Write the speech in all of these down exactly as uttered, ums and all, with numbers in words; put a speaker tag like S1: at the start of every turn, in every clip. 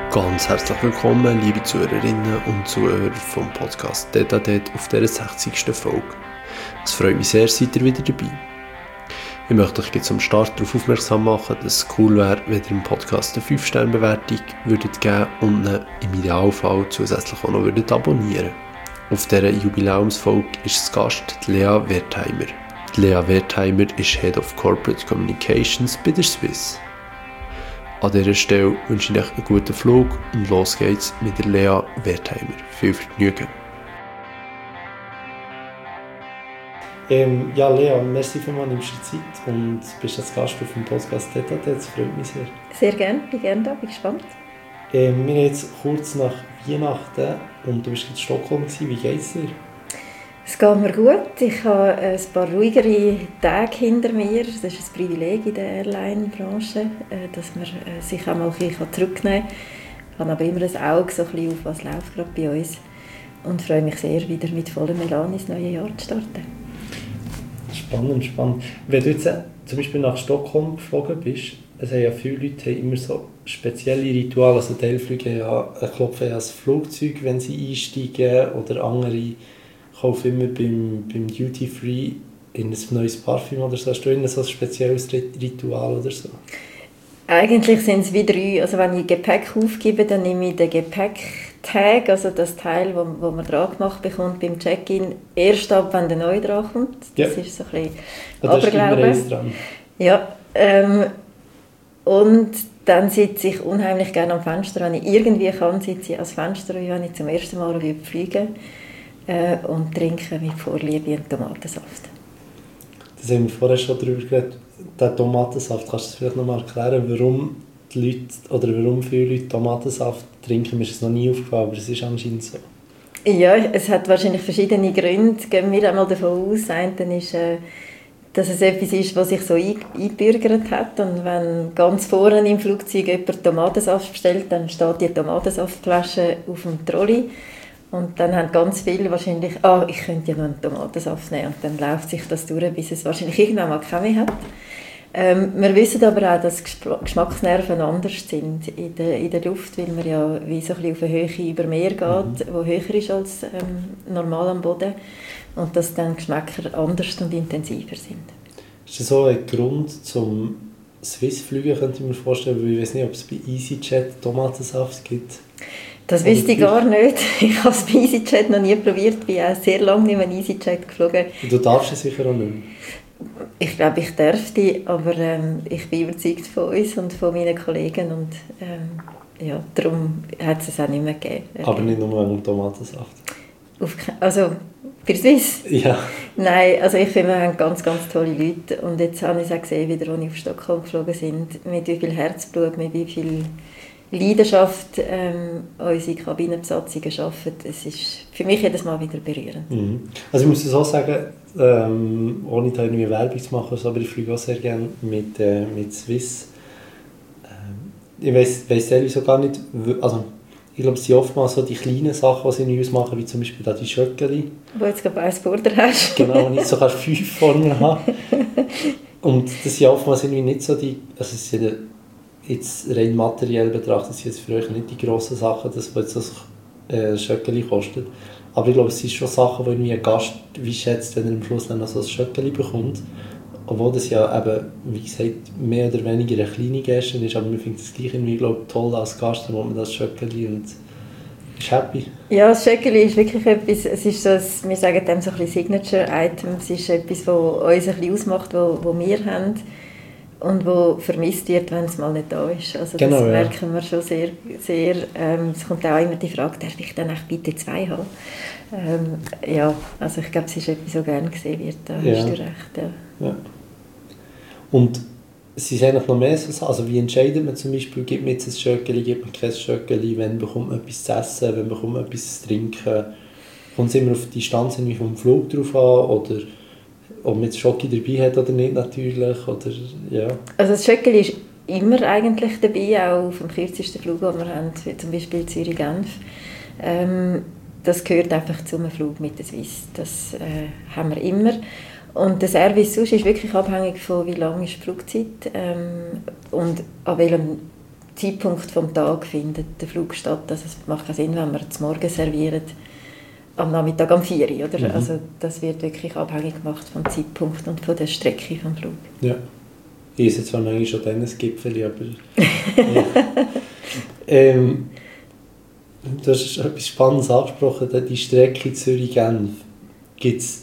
S1: Ganz herzlich willkommen, liebe Zuhörerinnen und Zuhörer vom Podcast Tête à Tête auf dieser sechzigsten Folge. Es freut mich sehr, seid ihr wieder dabei. Ich möchte euch jetzt am Start darauf aufmerksam machen, dass es cool wäre, wenn ihr im Podcast eine fünf Sterne Bewertung würdet geben und ihn im Idealfall zusätzlich auch noch würdet abonnieren. Auf dieser Jubiläumsfolge ist das Gast die Lea Wertheimer. Die Lea Wertheimer ist Head of Corporate Communications bei der Swiss. An dieser Stelle wünsche ich euch einen guten Flug und los geht's mit der Lea Wertheimer. Viel Vergnügen!
S2: Ähm, ja, Lea, merci vielmals, nimmst du Zeit und bist als Gast auf dem Podcast Tête à Tête. Das freut mich sehr.
S3: Sehr gerne, bin gerne da, bin gespannt.
S2: Ähm, wir sind jetzt kurz nach Weihnachten und du warst in Stockholm. Wie geht's dir?
S3: Es geht mir gut. Ich habe ein paar ruhigere Tage hinter mir. Das ist ein Privileg in der Airline-Branche, dass man sich auch mal ein bisschen zurücknehmen kann. Ich habe aber immer ein Auge so ein bisschen auf, was läuft gerade bei uns. Und freue mich sehr, wieder mit vollem Elan ins neue Jahr zu starten.
S2: Spannend, spannend. Wenn du jetzt zum Beispiel nach Stockholm geflogen bist, es haben ja viele Leute haben immer so spezielle Rituale. Also Teilflüge ja, klopfen ja das Flugzeug, wenn sie einsteigen, oder andere kaufen immer beim, beim Duty Free in ein neues Parfüm oder so. Hast du immer so ein spezielles Ritual oder so?
S3: Eigentlich sind es wie drei. Also wenn ich Gepäck aufgebe, dann nehme ich den Gepäcktag, also das Teil, wo, wo man dran gemacht bekommt beim Check-in, erst ab, wenn der neue dran kommt. Das ja. ist so ein bisschen
S2: ja, Aberglaube.
S3: Ja, ähm, und dann sitze ich unheimlich gerne am Fenster. Wenn ich irgendwie kann, sitze ich ans Fenster, wenn ich zum ersten Mal fliege äh, und trinke mit Vorliebe einen Tomatensaft.
S2: Das haben wir vorher schon darüber geredet. Der Tomatensaft, kannst du das vielleicht noch mal erklären, warum die Leute, oder warum viele Leute Tomatensaft trinken? Mir ist es noch nie aufgefallen, aber es ist anscheinend so.
S3: Ja, es hat wahrscheinlich verschiedene Gründe. Gehen wir einmal davon aus, ein ist, äh, dass es etwas ist, was sich so eingebürgert hat. Und wenn ganz vorne im Flugzeug jemand Tomatensaft bestellt, dann steht die Tomatensaftflasche auf dem Trolley. Und dann haben ganz viele wahrscheinlich, ah, ich könnte ja noch einen Tomatensaft nehmen. Und dann läuft sich das durch, bis es wahrscheinlich irgendwann mal keine mehr hat. Ähm, wir wissen aber auch, dass Geschmacksnerven anders sind in der, in der Luft, weil man ja wie so ein bisschen auf eine Höhe über Meer geht, mhm. die höher ist als ähm, normal am Boden. Und dass dann Geschmäcker anders und intensiver sind.
S2: Ist das so ein Grund zum Swiss-Flügen, könnte ich mir vorstellen? Weil ich weiß nicht, ob es bei EasyJet Tomatensaft gibt.
S3: Das wüsste ich gar nicht. Ich habe es bei EasyJet noch nie probiert. Ich bin auch sehr lange nicht mehr in EasyJet geflogen.
S2: Du darfst es sicher auch nicht mehr.
S3: Ich glaube, ich dürfte, aber ähm, ich bin überzeugt von uns und von meinen Kollegen. Und ähm, ja, darum hat es es auch nicht mehr gegeben.
S2: Aber nicht nur wegen dem Tomatensaft?
S3: Auf, also für Swiss?
S2: Ja.
S3: Nein, also ich finde, wir haben ganz, ganz tolle Leute. Und jetzt habe ich es auch gesehen, wieder, als ich auf Stockholm geflogen sind, mit wie viel Herzblut, mit wie viel Leidenschaft ähm, unsere Kabinenbesatzungen arbeiten. Es ist für mich jedes Mal wieder berührend.
S2: Mhm. Also ich muss es auch sagen, ähm, ohne da irgendwie Werbung zu machen, aber ich fliege auch sehr gerne mit, äh, mit Swiss. Ähm, ich weiss, weiss ehrlich so gar nicht, also ich glaube, es sind oftmals so die kleinen Sachen, die sie in uns machen, wie zum Beispiel da die Schöckeli.
S3: Wo jetzt gerade eins vor dir hast.
S2: Genau, und ich sogar fünf Formen habe. Und das sind oftmals irgendwie nicht so die, also es sind jetzt rein materiell betrachtet, sind es für euch nicht die grossen Sachen, das, was jetzt das äh, Schöckeli kostet. Aber ich glaube, es sind schon Sachen, die irgendwie ein Gast wie schätzt, wenn er am Schluss dann noch so ein Schöckeli bekommt. Obwohl das ja eben, wie gesagt, mehr oder weniger eine kleine Geste ist, aber man findet es gleich irgendwie, glaube ich, toll als Gast, dann man das Schöckeli und ist happy.
S3: Ja, das Schöckeli ist wirklich etwas, es ist so, wir sagen dem so ein bisschen Signature-Item, es ist etwas, das uns ein bisschen ausmacht, was wir haben und wo vermisst wird, wenn es mal nicht da ist. Also das
S2: genau, ja.
S3: merken wir schon sehr, sehr. Ähm, es kommt auch immer die Frage, darf ich dann auch bitte zwei haben? Ähm, ja, also ich glaube, es ist etwas, so gerne gesehen wird, da
S2: ja.
S3: hast du recht. Ja.
S2: Ja. Und es ist eigentlich noch mehr so, also wie entscheidet man zum Beispiel, gibt man jetzt ein Schöckeli, gibt man kein Schöckeli, wenn bekommt man etwas zu essen, wenn bekommt man etwas zu trinken? Kommt es immer auf die Distanz vom Flug drauf an, oder ob man jetzt Schocki dabei hat oder nicht natürlich, oder, ja.
S3: Also das Schöckeli ist immer eigentlich dabei, auch auf dem kürzesten Flug, den wir haben, zum Beispiel Zürich-Genf. Ähm, das gehört einfach zum Flug mit der Swiss, das äh, haben wir immer. Und der Service sonst ist wirklich abhängig von wie lang ist die Flugzeit ähm, und an welchem Zeitpunkt vom Tag findet der Flug statt. Also es macht keinen Sinn, wenn wir zum Morgen servieren, am Nachmittag um vier Uhr, oder? Mhm. Also das wird wirklich abhängig gemacht vom Zeitpunkt und von der Strecke vom Flug.
S2: Ja. Ich esse zwar manchmal schon dann ein Gipfeli, aber... ja. ähm, du hast etwas Spannendes angesprochen, die Strecke Zürich-Genf. Gibt's,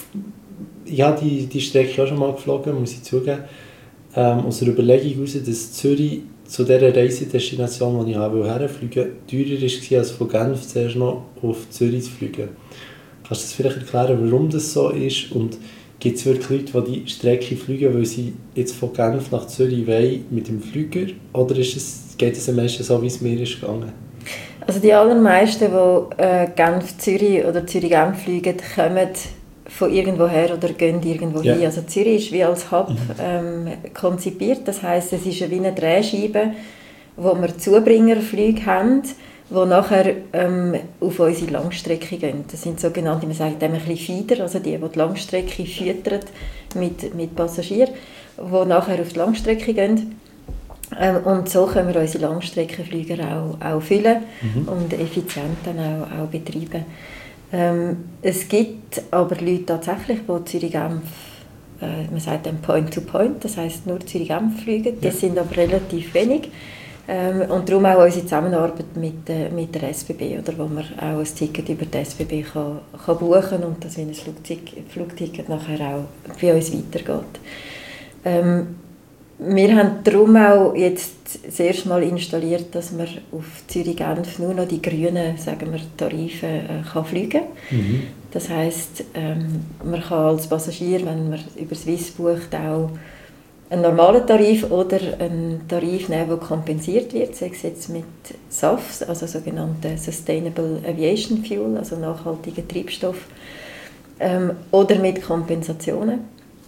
S2: ich habe die, die Strecke auch schon mal geflogen, muss ich zugeben. Ähm, aus der Überlegung heraus, dass Zürich zu dieser Reisedestination, wo ich herfliegen wollte, teurer war, als von Genf zuerst noch auf Zürich zu fliegen. Kannst du das vielleicht erklären, warum das so ist? Und gibt es wirklich Leute, die die Strecke fliegen, weil sie jetzt von Genf nach Zürich wollen mit dem Flüger? Oder ist es, geht es am meisten so, wie es mir ist gegangen?
S3: Also die allermeisten, die äh, Genf-Zürich oder Zürich-Genf fliegen, kommen von irgendwoher oder gehen irgendwo ja. hin. Also Zürich ist wie als Hub ähm, konzipiert. Das heisst, es ist wie eine Drehscheibe, wo wir Zubringerflüge haben, die nachher ähm, auf unsere Langstrecke gehen. Das sind sogenannte, man sagt dem ein bisschen Feeder, also die, die die Langstrecke füttern mit, mit Passagieren, die nachher auf die Langstrecke gehen. Ähm, und so können wir unsere Langstreckenflüge auch, auch füllen mhm. und effizient dann auch, auch betreiben. Ähm, es gibt aber Leute tatsächlich, die Zürich-Genf, äh, man sagt dann Point-to-Point, das heisst nur Zürich-Genf fliegen. Das ja. sind aber relativ wenig. Ähm, und darum auch unsere Zusammenarbeit mit, äh, mit der S B B, oder, wo man auch ein Ticket über die S B B kann, kann buchen und dass, wenn ein Flugzeug, Flugticket nachher auch bei uns weitergeht. Ähm, Wir haben darum auch jetzt das erste Mal installiert, dass man auf Zürich-Genf nur noch die grünen, sagen wir, Tarife äh, kann fliegen kann. Mhm. Das heisst, ähm, man kann als Passagier, wenn man über Swiss bucht, auch einen normalen Tarif oder einen Tarif nehmen, der kompensiert wird, sei es jetzt mit S A Fs, also sogenannten Sustainable Aviation Fuel, also nachhaltigen Treibstoff, ähm, oder mit Kompensationen.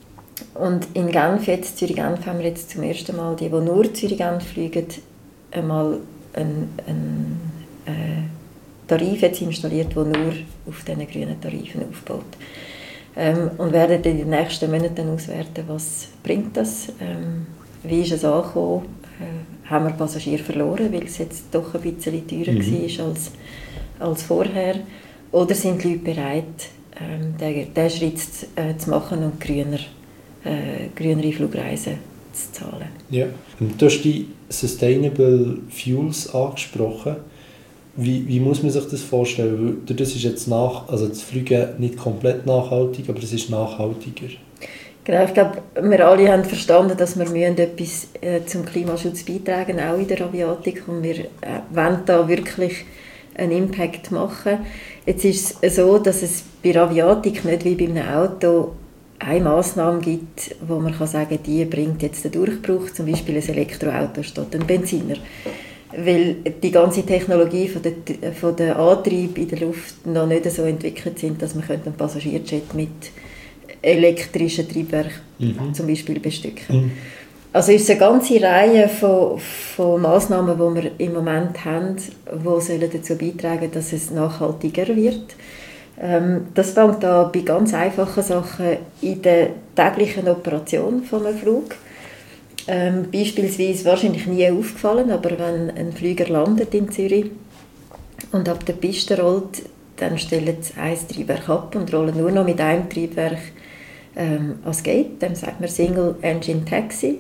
S3: Und in Genf, jetzt Zürich-Genf, haben wir jetzt zum ersten Mal die, die nur Zürich-Genf fliegen, einmal einen, einen äh, Tarif jetzt installiert, der nur auf diesen grünen Tarifen aufbaut. Ähm, und werden in den nächsten Monaten auswerten, was bringt das, ähm, wie ist es angekommen, äh, haben wir Passagiere verloren, weil es jetzt doch ein bisschen teurer mhm. war als, als vorher, oder sind die Leute bereit, ähm, diesen, diesen Schritt äh, zu machen und grüner Äh, grünere Flugreisen zu zahlen.
S2: Ja. Du hast die Sustainable Fuels angesprochen. Wie, wie muss man sich das vorstellen? Das ist jetzt nach, also das Fliegen nicht komplett nachhaltig, aber es ist nachhaltiger.
S3: Genau, ich glaube, wir alle haben verstanden, dass wir müssen etwas äh, zum Klimaschutz beitragen, auch in der Aviatik, und wir äh, wollen da wirklich einen Impact machen. Jetzt ist es so, dass es bei der Aviatik nicht wie bei einem Auto eine Massnahme gibt, wo man kann sagen, die bringt jetzt den Durchbruch, zum Beispiel ein Elektroauto statt ein Benziner. Weil die ganze Technologie von der, von der Antrieb in der Luft noch nicht so entwickelt sind, dass man einen Passagierjet mit elektrischen Triebwerken mhm. zum Beispiel bestücken. Mhm. Also ist es eine ganze Reihe von, von Massnahmen, die wir im Moment haben, die dazu beitragen sollen, dass es nachhaltiger wird. Ähm, das fängt an bei ganz einfachen Sachen in der täglichen Operation von einem Flug. Ähm, beispielsweise, wahrscheinlich nie aufgefallen, aber wenn ein Flieger landet in Zürich und ab der Piste rollt, dann stellen sie ein Triebwerk ab und rollen nur noch mit einem Triebwerk ähm, ans Gate. Dem sagt man Single Engine Taxi.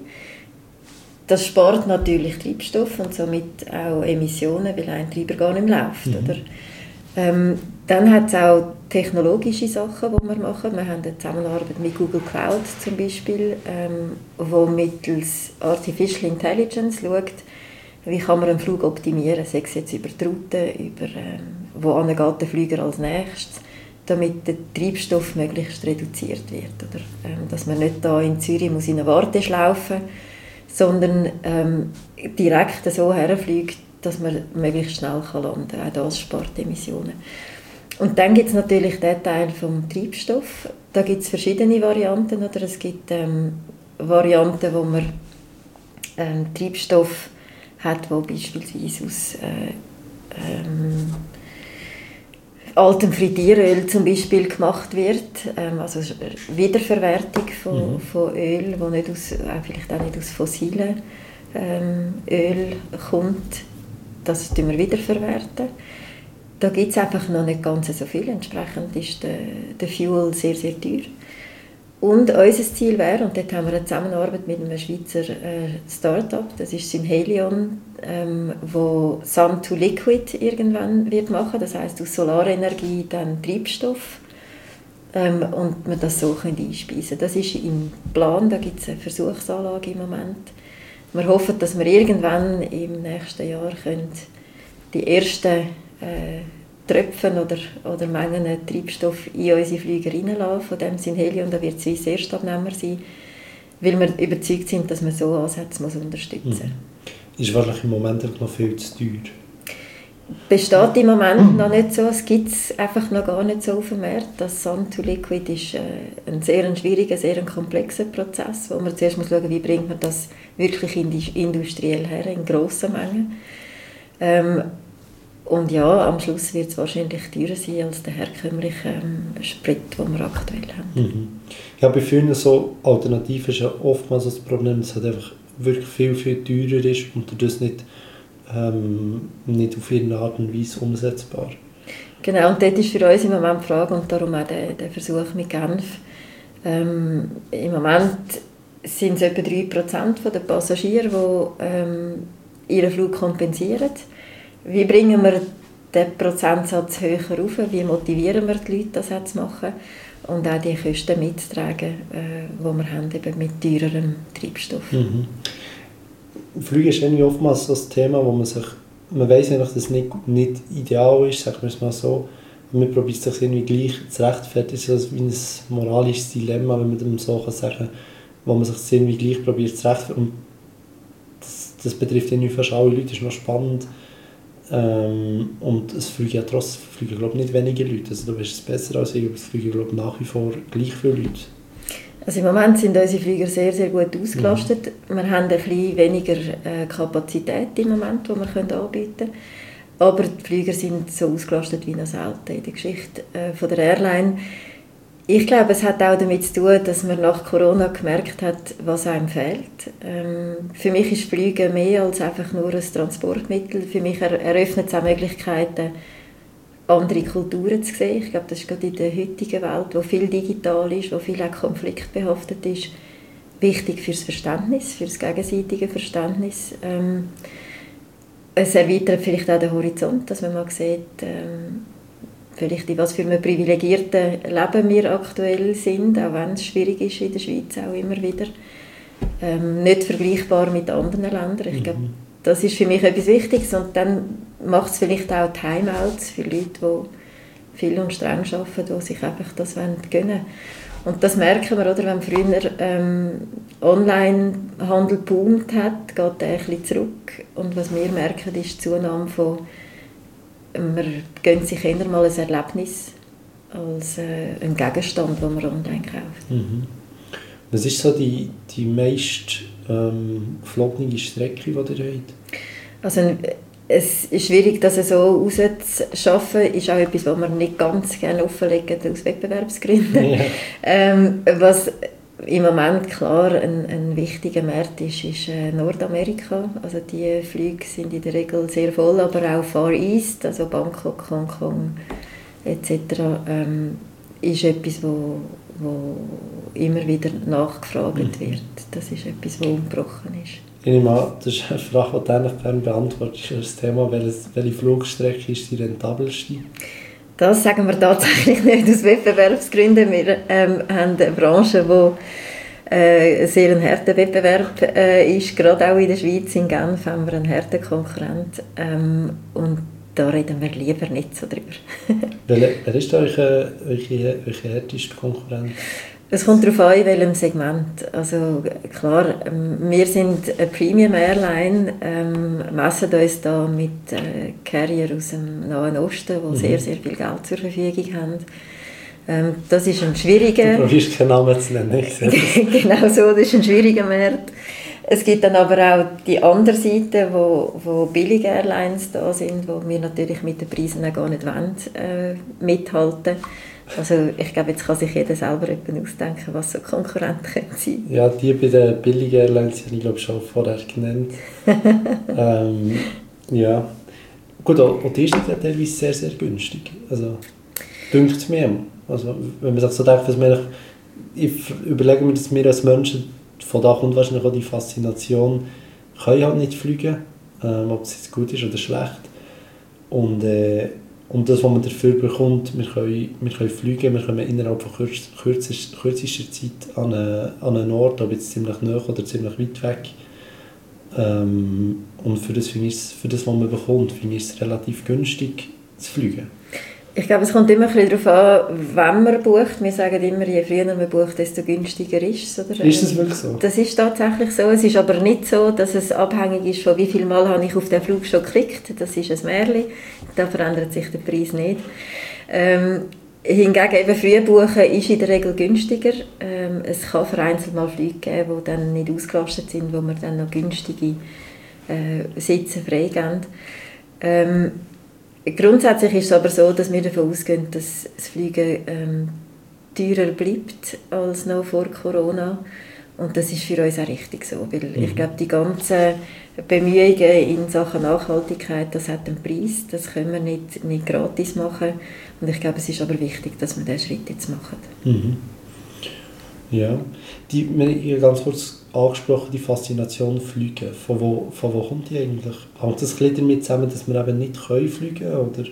S3: Das spart natürlich Treibstoff und somit auch Emissionen, weil ein Treiber gar nicht mehr läuft. Mhm. Oder? Ähm, dann hat es auch technologische Sachen, die wir machen. Wir haben eine Zusammenarbeit mit Google Cloud zum Beispiel, ähm, wo mittels Artificial Intelligence schaut, wie kann man einen Flug optimieren, sei es jetzt über die Route, über ähm, wo geht der Flieger als nächstes, damit der Treibstoff möglichst reduziert wird. Oder, ähm, dass man nicht da in Zürich muss in eine Warteschlaufe, sondern ähm, direkt so herfliegt, dass man möglichst schnell landen kann. Auch das spart Emissionen. Und dann gibt es natürlich den Teil vom Treibstoff. Da gibt es verschiedene Varianten. Oder? Es gibt ähm, Varianten, wo man ähm, Treibstoff hat, der beispielsweise aus äh, ähm, altem Frittieröl zum Beispiel gemacht wird. Ähm, also Wiederverwertung von, mhm. von Öl, wo nicht aus, äh, vielleicht auch nicht aus fossilen ähm, Öl kommt, das wir wiederverwerten. Da gibt es einfach noch nicht ganz so viel. Entsprechend ist der, der Fuel sehr, sehr teuer. Und unser Ziel wäre, und dort haben wir eine Zusammenarbeit mit einem Schweizer äh, Start-up, das ist Synhelion, ähm, wo Sun to Liquid irgendwann wird machen, das heisst aus Solarenergie dann Treibstoff, ähm, und man das so einspeisen können. Das ist im Plan, da gibt es eine Versuchsanlage im Moment. Wir hoffen, dass wir irgendwann im nächsten Jahr können die ersten äh, Tröpfen oder, oder Mengen Treibstoff in unsere Flüge reinlassen. Von dem Synhelion, da wird Swiss Erstabnehmer sein, weil wir überzeugt sind, dass man so Ansätze muss unterstützen muss.
S2: Mhm. Ist wahrscheinlich im Moment noch viel zu teuer?
S3: Besteht im Moment noch nicht so. Es gibt es einfach noch gar nicht so auf dem Markt. Das Sun to Liquid ist äh, ein sehr ein schwieriger, sehr ein komplexer Prozess, wo man zuerst muss schauen, wie bringt man das wirklich industriell her, in grossen Mengen. Ähm, Und ja, am Schluss wird es wahrscheinlich teurer sein als der herkömmliche ähm, Sprit, den wir aktuell haben.
S2: Mhm. Ja, bei vielen so Alternativen ist ja oftmals das Problem, dass es halt einfach wirklich viel, viel teurer ist und das nicht, ähm, nicht auf irgendeine Art und Weise umsetzbar.
S3: Genau, und dort ist für uns im Moment die Frage, und darum auch der, der Versuch mit Genf. Ähm, Im Moment sind es etwa drei Prozent der Passagiere, die ähm, ihren Flug kompensieren. Wie bringen wir den Prozentsatz höher rauf? Wie motivieren wir die Leute, das zu machen? Und auch die Kosten mitzutragen, äh, die wir haben, eben mit teurerem Treibstoff.
S2: Mhm. Flüge ist irgendwie oftmals so ein Thema, wo man sich, man weiss eigentlich, dass es nicht, nicht ideal ist, sagen wir es mal so. Und man probiert sich irgendwie gleich zu rechtfertigen, so wie ein moralisches Dilemma, wenn man dem so kann sagen, wo man sich irgendwie gleich probiert zu rechtfertigen. Und das, das betrifft irgendwie fast alle Leute, das ist noch spannend. Ähm, und es fliegen ja trotzdem fliegen, glaub, nicht wenige Leute. Also du weißt es besser als ich, aber es fliegen glaub, nach wie vor gleich viele Leute.
S3: Also im Moment sind unsere Flieger sehr, sehr gut ausgelastet. Mhm. Wir haben ein bisschen weniger äh, Kapazität im Moment, die wir können anbieten können. Aber die Flieger sind so ausgelastet wie noch selten in der Geschichte äh, von der Airline. Ich glaube, es hat auch damit zu tun, dass man nach Corona gemerkt hat, was einem fehlt. Ähm, für mich ist Fliegen mehr als einfach nur ein Transportmittel. Für mich er- eröffnet es auch Möglichkeiten, andere Kulturen zu sehen. Ich glaube, das ist gerade in der heutigen Welt, wo viel digital ist, wo viel auch konfliktbehaftet ist, wichtig fürs Verständnis, fürs gegenseitige Verständnis. Ähm, es erweitert vielleicht auch den Horizont, dass man mal sieht, ähm, vielleicht in was für einem privilegierten Leben wir aktuell sind, auch wenn es schwierig ist in der Schweiz auch immer wieder. Ähm, nicht vergleichbar mit anderen Ländern. Ich glaube, das ist für mich etwas Wichtiges. Und dann macht es vielleicht auch Timeouts für Leute, die viel und streng arbeiten, die sich einfach das gönnen wollen. Und das merken wir, oder, wenn früher ähm, Onlinehandel boomt hat, geht der ein bisschen zurück. Und was wir merken, ist die Zunahme von man gönnt sich eher mal ein Erlebnis als äh, ein Gegenstand, den man online kauft.
S2: Mhm. Was ist so die, die meist ähm, geflogene Strecke, die ihr habt?
S3: Also, es ist schwierig, das so rauszuschaffen. Ist auch etwas, was wir nicht ganz gerne offenlegen aus Wettbewerbsgründen. Ja. Ähm, was im Moment klar ein, ein wichtiger Markt ist, ist äh, Nordamerika. Also die Flüge sind in der Regel sehr voll, aber auch Far East, also Bangkok, Hongkong et cetera. Ähm, ist etwas, wo, wo immer wieder nachgefragt mhm. wird. Das ist etwas, das ungebrochen ist.
S2: Ich nehme an, das ist eine Frage, die du eigentlich gerne beantwortest. Das Thema, welche Flugstrecke ist die rentabelste?
S3: Das sagen wir tatsächlich nicht aus Wettbewerbsgründen. Wir ähm, haben eine Branche, die äh, sehr ein harter Wettbewerb äh, ist. Gerade auch in der Schweiz, in Genf, haben wir einen harten Konkurrent. Ähm, und da reden wir lieber nicht so drüber.
S2: Wer, wer ist euer härtester Konkurrent?
S3: Es kommt darauf an, in welchem Segment. Also klar, wir sind eine Premium Airline, ähm, messen uns da mit äh, Carrier aus dem Nahen Osten, die mhm. sehr, sehr viel Geld zur Verfügung haben. Ähm, das ist ein schwieriger...
S2: Du probierst keinen Namen zu nennen, ich sehe das.
S3: Genau so, das ist ein schwieriger Markt. Es gibt dann aber auch die andere Seite, wo, wo billige Airlines da sind, wo wir natürlich mit den Preisen auch gar nicht wollen, äh, mithalten. Also ich glaube, jetzt kann sich jeder selber ausdenken, was so Konkurrenten sein können.
S2: Ja, die bei den billigen Airlines habe ich glaube schon vorher genannt. ähm, ja. Gut, auch die ist ja teilweise sehr, sehr günstig. Also, dünkt es mir. Also, wenn man sich so denkt, was man ich überlege mir, dass wir als Menschen, von da kommt wahrscheinlich auch die Faszination, können halt nicht fliegen, ähm, ob es jetzt gut ist oder schlecht. Und, äh, und das, was man dafür bekommt, wir können, wir können fliegen, wir kommen innerhalb von kürz, kürzester, kürzester Zeit an, eine, an einen Ort, ob jetzt ziemlich nahe oder ziemlich weit weg. Ähm, und für das, finde ich, für das, was man bekommt, finde ich es relativ günstig zu fliegen.
S3: Ich glaube, es kommt immer ein bisschen darauf an, wann man bucht. Wir sagen immer, je früher man bucht, desto günstiger ist es. Oder?
S2: Ist das wirklich so?
S3: Das ist tatsächlich so. Es ist aber nicht so, dass es abhängig ist von wie viel Mal habe ich auf den Flug schon geklickt. Das ist ein Märchen. Da verändert sich der Preis nicht. Ähm, hingegen eben früh buchen ist in der Regel günstiger. Ähm, es kann vereinzelt mal Flüge geben, die dann nicht ausgelastet sind, wo wir dann noch günstige äh, Sitze freigeben. Ähm, Grundsätzlich ist es aber so, dass wir davon ausgehen, dass das Fliegen ähm, teurer bleibt als noch vor Corona. Und das ist für uns auch richtig so, weil mhm. ich glaube, die ganzen Bemühungen in Sachen Nachhaltigkeit, das hat einen Preis, das können wir nicht, nicht gratis machen. Und ich glaube, es ist aber wichtig, dass wir diesen Schritt jetzt machen.
S2: Mhm. Ja, die, wir haben ganz kurz angesprochen, die Faszination Fliegen. Von wo, von wo kommt die eigentlich? Hängt das ein bisschen damit zusammen, dass wir eben nicht können fliegen können?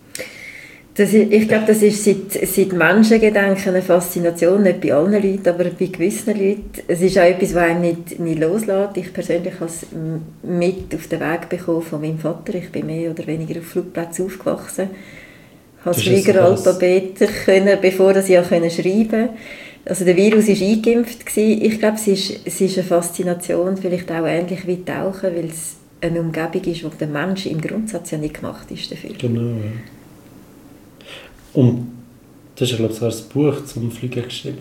S3: Das ist, ich glaube, das ist seit, seit Menschengedenken eine Faszination, nicht bei allen Leuten, aber bei gewissen Leuten. Es ist auch etwas, was einem nicht, nicht loslässt. Ich persönlich habe es mit auf den Weg bekommen von meinem Vater. Ich bin mehr oder weniger auf Flugplätzen aufgewachsen. Ich habe das Fliegeralphabet können, bevor ich auch schreiben konnte. Also der Virus war eingeimpft. Ich glaube, es ist, es ist eine Faszination, vielleicht auch ähnlich wie Tauchen, weil es eine Umgebung ist, wo der Mensch im Grundsatz ja nicht gemacht ist dafür.
S2: Genau, ja. Und du hast ja, glaube ich, sogar ein Buch zum Fliegen geschrieben.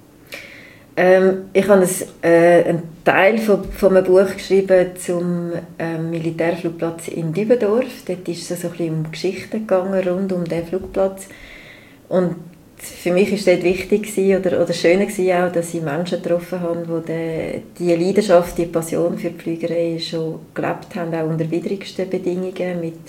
S3: Ähm, ich habe ein, äh, einen Teil von, von einem Buch geschrieben zum ähm, Militärflugplatz in Dübendorf. Dort ist es so ein bisschen um Geschichten gegangen, rund um diesen Flugplatz. Und für mich war es dort wichtig oder, oder schön auch, dass ich Menschen getroffen habe, die diese Leidenschaft, die Passion für die Fliegerei schon gelebt haben, auch unter widrigsten Bedingungen, mit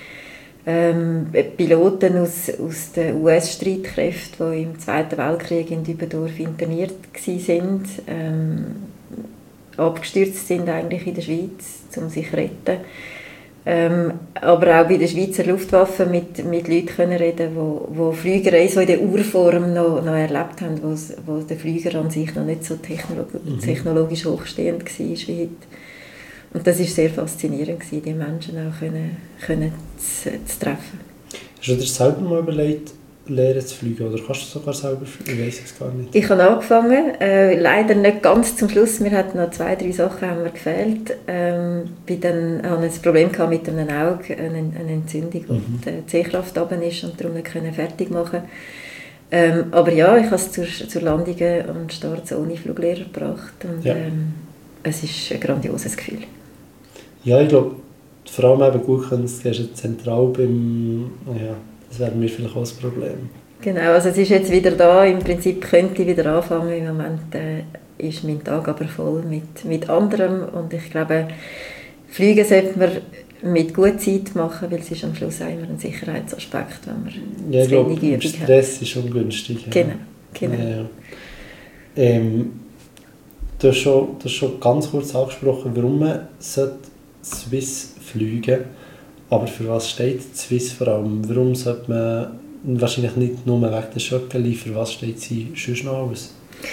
S3: ähm, Piloten aus, aus den U S-Streitkräften, die im Zweiten Weltkrieg in Dübendorf interniert waren, ähm, abgestürzt sind eigentlich in der Schweiz, um sich zu retten. Ähm, aber auch bei der Schweizer Luftwaffe mit, mit Leuten können reden, die, die Fliegerei so in der Urform noch, noch erlebt haben, wo, wo der Flieger an sich noch nicht so technolog- mhm. technologisch hochstehend war wie heute. Und das war sehr faszinierend, die Menschen auch können, können zu, zu treffen.
S2: Hast du dir selber mal überlegt, lernen zu fliegen, oder kannst du sogar selber fliegen? Ich weiß es gar nicht.
S3: Ich habe angefangen, äh, leider nicht ganz zum Schluss. Mir hatten noch zwei, drei Sachen haben mir gefehlt. Ähm, bin dann, hatte ein Problem gehabt mit einem Auge, eine, eine Entzündung, wo mhm. die Sehkraft runter ist und darum nicht fertig machen. Ähm, aber ja, ich habe es zur, zur Landung und Starts ohne Fluglehrer gebracht. Und, ja. ähm, es ist ein grandioses Gefühl.
S2: Ja, ich glaube, vor allem eben gut können, es ist zentral beim... Ja. Das wäre mir vielleicht auch ein Problem.
S3: Genau, also es ist jetzt wieder da. Im Prinzip könnte ich wieder anfangen. Im Moment äh, ist mein Tag aber voll mit, mit anderem. Und ich glaube, Fliegen sollte man mit guter Zeit machen, weil es ist am Schluss auch immer ein Sicherheitsaspekt, wenn man
S2: ja,
S3: zu wenig Übung hat.
S2: Stress ist ungünstig. Ja.
S3: Genau, genau.
S2: Ja, ja. Ähm, du hast schon, du hast schon ganz kurz angesprochen, warum man Swiss fliegen sollte. Aber für was steht Swiss vor allem? Warum sollte man wahrscheinlich nicht nur wegen der Schöckeli, für was steht sie sonst noch aus?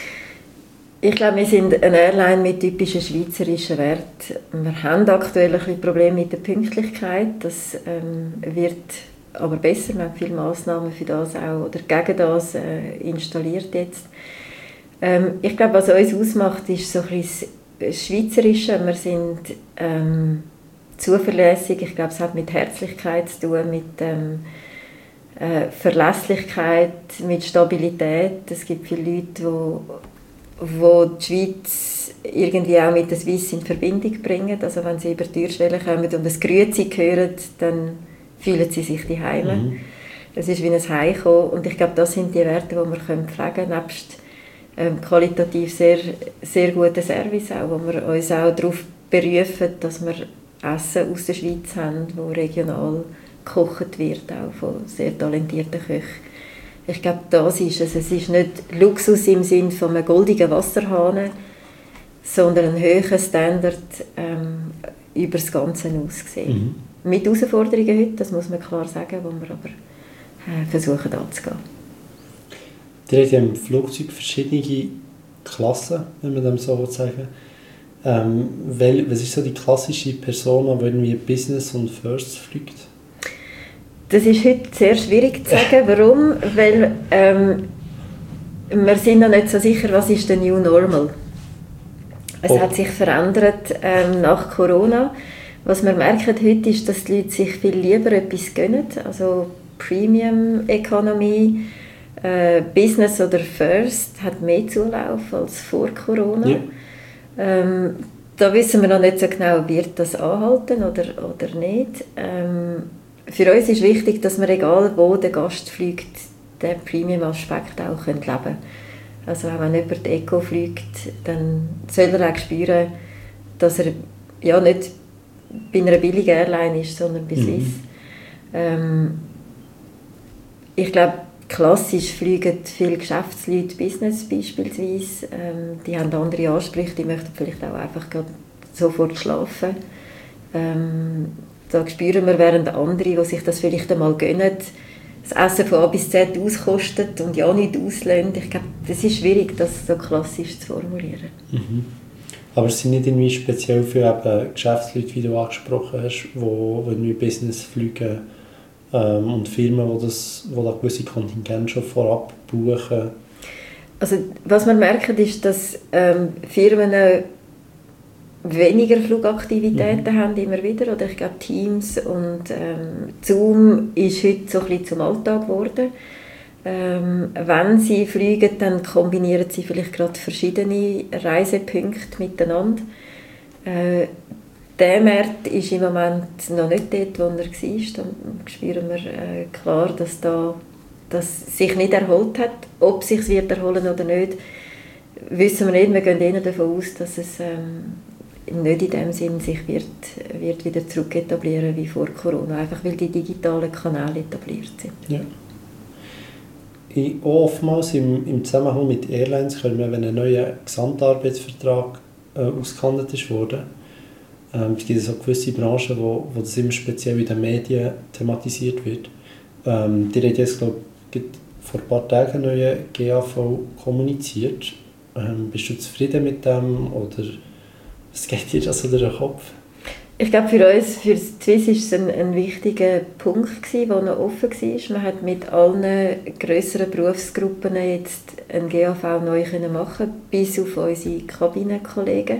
S3: Ich glaube, wir sind eine Airline mit typischen schweizerischen Werten. Wir haben aktuell ein bisschen Probleme mit der Pünktlichkeit. Das ähm, wird aber besser. Wir haben viele Massnahmen für das auch oder gegen das äh, installiert jetzt. Ähm, ich glaube, was uns ausmacht, ist so ein bisschen das Schweizerische. Wir sind ähm, zuverlässig. Ich glaube, es hat mit Herzlichkeit zu tun, mit ähm, äh, Verlässlichkeit, mit Stabilität. Es gibt viele Leute, wo, wo die Schweiz irgendwie auch mit der Swiss in Verbindung bringen. Also wenn sie über die Türschwelle kommen und das Grüezi hören, dann fühlen sie sich daheim. Mhm. es ist wie ein Heimkommen. Und ich glaube, das sind die Werte, die wir pflegen können, nebst ähm, qualitativ sehr, sehr guten Service, auch, wo wir uns auch darauf berufen, dass wir Essen aus der Schweiz haben, wo regional gekocht wird, auch von sehr talentierten Köchen. Ich glaube, das ist es. Es ist nicht Luxus im Sinne von einem goldenen Wasserhahn, sondern ein höherer Standard ähm, über das Ganze ausgesehen. Mhm. Mit Herausforderungen heute, das muss man klar sagen, wo wir aber äh, versuchen anzugehen.
S2: Ihr habt ja im Flugzeug verschiedene Klassen, wenn man dem so sagen. Ähm, wel, was ist so die klassische Persona, die irgendwie Business und First fliegt?
S3: Das ist heute sehr schwierig zu sagen. Warum? Weil ähm, wir sind noch nicht so sicher, was ist der New Normal. Es oh. hat sich verändert ähm, nach Corona. Was wir merken heute ist, dass die Leute sich viel lieber etwas gönnen. Also Premium Economy, äh, Business oder First hat mehr Zulauf als vor Corona. Ja. Ähm, da wissen wir noch nicht so genau, wird das anhalten oder, oder nicht. Ähm, für uns ist wichtig, dass wir, egal wo der Gast fliegt, den Premium-Aspekt auch leben können. Also auch wenn jemand Eco fliegt, dann soll er auch spüren, dass er ja nicht bei einer billigen Airline ist, sondern bei Swiss. Mhm. Ähm, ich glaube, klassisch fliegen viele Geschäftsleute Business beispielsweise. Ähm, die haben andere Ansprüche, die möchten vielleicht auch einfach gerade sofort schlafen. Ähm, da spüren wir, während andere, die sich das vielleicht einmal gönnen, das Essen von A bis Z auskostet und ja nicht auslöhnt. Ich glaube, das ist schwierig, das so klassisch zu formulieren. Mhm.
S2: Aber es sind nicht irgendwie speziell für eben Geschäftsleute, wie du angesprochen hast, die irgendwie Business fliegen ähm, und Firmen, die, das, die da gewisse Kontingente schon vorab buchen?
S3: Also was wir merken, ist, dass ähm, Firmen weniger Flugaktivitäten mhm. haben immer wieder. Oder ich glaube, Teams und ähm, Zoom ist heute so ein bisschen zum Alltag geworden. Ähm, wenn sie fliegen, dann kombinieren sie vielleicht gerade verschiedene Reisepunkte miteinander. Äh, der Markt ist im Moment noch nicht dort, wo er war. Dann spüren wir äh, klar, dass da das sich nicht erholt hat. Ob es sich wird erholen oder nicht, wissen wir nicht. Wir gehen eher davon aus, dass es ähm, nicht in dem Sinn sich wird, wird wieder zurück etablieren wie vor Corona, einfach weil die digitalen Kanäle etabliert sind.
S2: Ja. Ich, oftmals im, im Zusammenhang mit Airlines können wir, wenn ein neuer Gesamtarbeitsvertrag äh, ausgehandelt ist worden, ähm, es gibt so gewisse Branchen, wo, wo das immer speziell in den Medien thematisiert wird. Ähm, die haben jetzt, glaube ich, vor ein paar Tagen einen neuen G A V kommuniziert. Ähm, bist du zufrieden mit dem oder was geht dir das so durch den Kopf?
S3: Ich glaube, für uns, für Swiss, war es ein, ein wichtiger Punkt, der noch offen war. Man hat mit allen grösseren Berufsgruppen jetzt ein G A V neu machen, bis auf unsere Kabinenkollegen.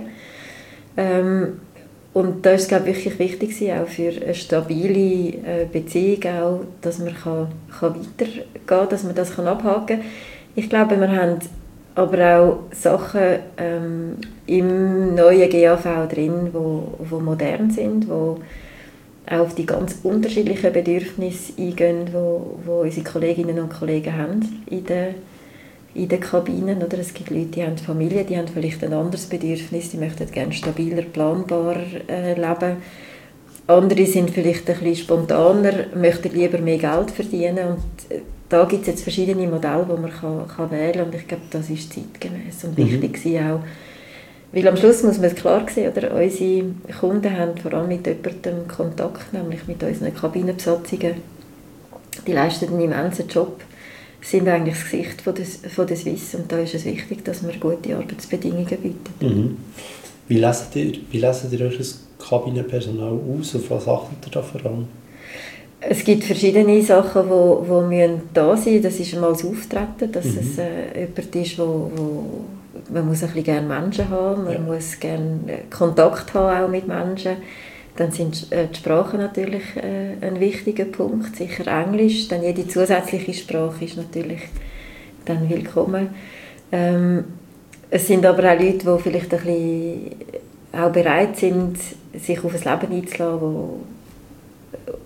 S3: Ähm, und da ist es, glaube ich, wirklich wichtig, auch für eine stabile äh, Beziehung, auch, dass man kann, kann weitergehen kann, dass man das kann abhaken kann. Ich glaube, wir haben aber auch Sachen ähm, im neuen G A V drin, wo, wo modern sind, wo auch auf die ganz unterschiedlichen Bedürfnisse eingehen, wo, wo unsere Kolleginnen und Kollegen haben in den, in den Kabinen. Oder? Es gibt Leute, die haben Familie, die haben vielleicht ein anderes Bedürfnis, die möchten gerne stabiler, planbarer äh, leben. Andere sind vielleicht ein bisschen spontaner, möchten lieber mehr Geld verdienen. Und, äh, da gibt es jetzt verschiedene Modelle, die man kann, kann wählen kann, und ich glaube, das ist zeitgemäß und mhm. wichtig auch. Weil am Schluss muss man es klar sehen, oder? Unsere Kunden haben vor allem mit jemandem Kontakt, nämlich mit unseren Kabinenbesatzungen. Die leisten einen immensen Job, sind eigentlich das Gesicht von der, von der Swiss, und da ist es wichtig, dass man gute Arbeitsbedingungen bietet.
S2: Mhm. Wie lesen ihr, wie lesen ihr euch das Kabinenpersonal aus? Auf was achtet ihr da vor allem?
S3: Es gibt verschiedene Sachen, die, die da sein müssen. Das ist einmal das Auftreten, dass mhm. es äh, jemand ist, wo, wo man muss ein bisschen gerne Menschen haben, man ja. muss gerne Kontakt haben auch mit Menschen. Dann sind äh, die Sprachen natürlich äh, ein wichtiger Punkt, sicher Englisch. Dann jede zusätzliche Sprache ist natürlich dann willkommen. Ähm, es sind aber auch Leute, die vielleicht ein bisschen auch bereit sind, sich auf ein Leben einzulassen, wo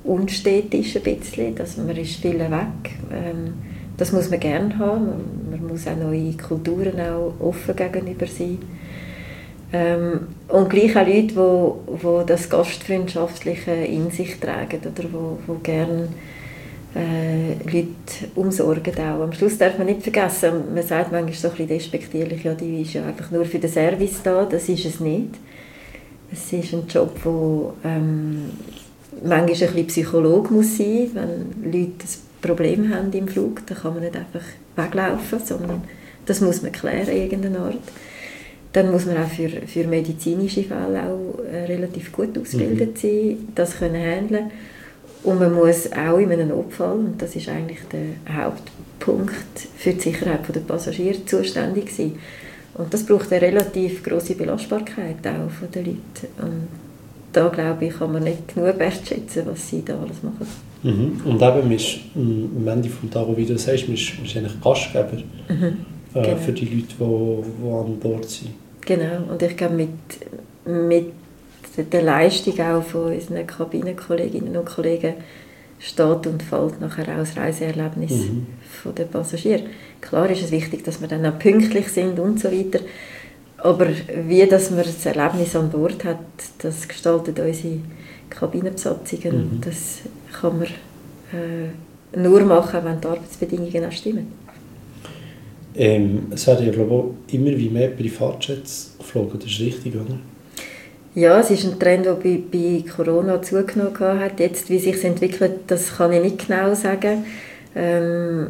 S3: unstet ist ein bisschen, dass man ist viel weg. Ähm, das muss man gerne haben. Man muss auch neue Kulturen auch offen gegenüber sein. Ähm, und gleich auch Leute, die, die das Gastfreundschaftliche in sich tragen oder die, die gerne äh, Leute umsorgen auch. Am Schluss darf man nicht vergessen, man sagt manchmal so ein bisschen despektierlich, ja, die ist ja einfach nur für den Service da, das ist es nicht. Es ist ein Job, wo ähm, manchmal ein bisschen Psychologe muss sein, wenn Leute ein Problem haben im Flug, dann kann man nicht einfach weglaufen, sondern das muss man klären in irgendeiner Art. Dann muss man auch für, für medizinische Fälle auch äh, relativ gut ausgebildet mhm. sein, das können handeln. Und man muss auch in einem Notfall, und das ist eigentlich der Hauptpunkt für die Sicherheit der Passagiere, zuständig sein. Und das braucht eine relativ grosse Belastbarkeit auch von den Leuten. Und da, glaube ich, kann man nicht genug wertschätzen, was sie da alles machen.
S2: Mhm. Und eben, man ist am Ende des Tages, wie du sagst, man ist, man ist eigentlich Gastgeber mhm. äh, genau. für die Leute, die, die an Bord sind.
S3: Genau, und ich glaube, mit, mit der Leistung auch von unseren Kabinenkolleginnen und Kollegen steht und fällt nachher auch das Reiseerlebnis mhm. von den Passagieren. Klar ist es wichtig, dass wir dann auch pünktlich sind und so weiter, aber wie dass man das Erlebnis an Bord hat, das gestaltet unsere Kabinenbesatzungen mhm. und das kann man äh, nur machen, wenn die Arbeitsbedingungen auch stimmen.
S2: Ähm, es werden ja, glaube ich, immer wie mehr Privatjets geflogen, das ist richtig, oder?
S3: Ja, es ist ein Trend, der bei, bei Corona zugenommen hat. Jetzt, wie sich es entwickelt, das kann ich nicht genau sagen. Ähm,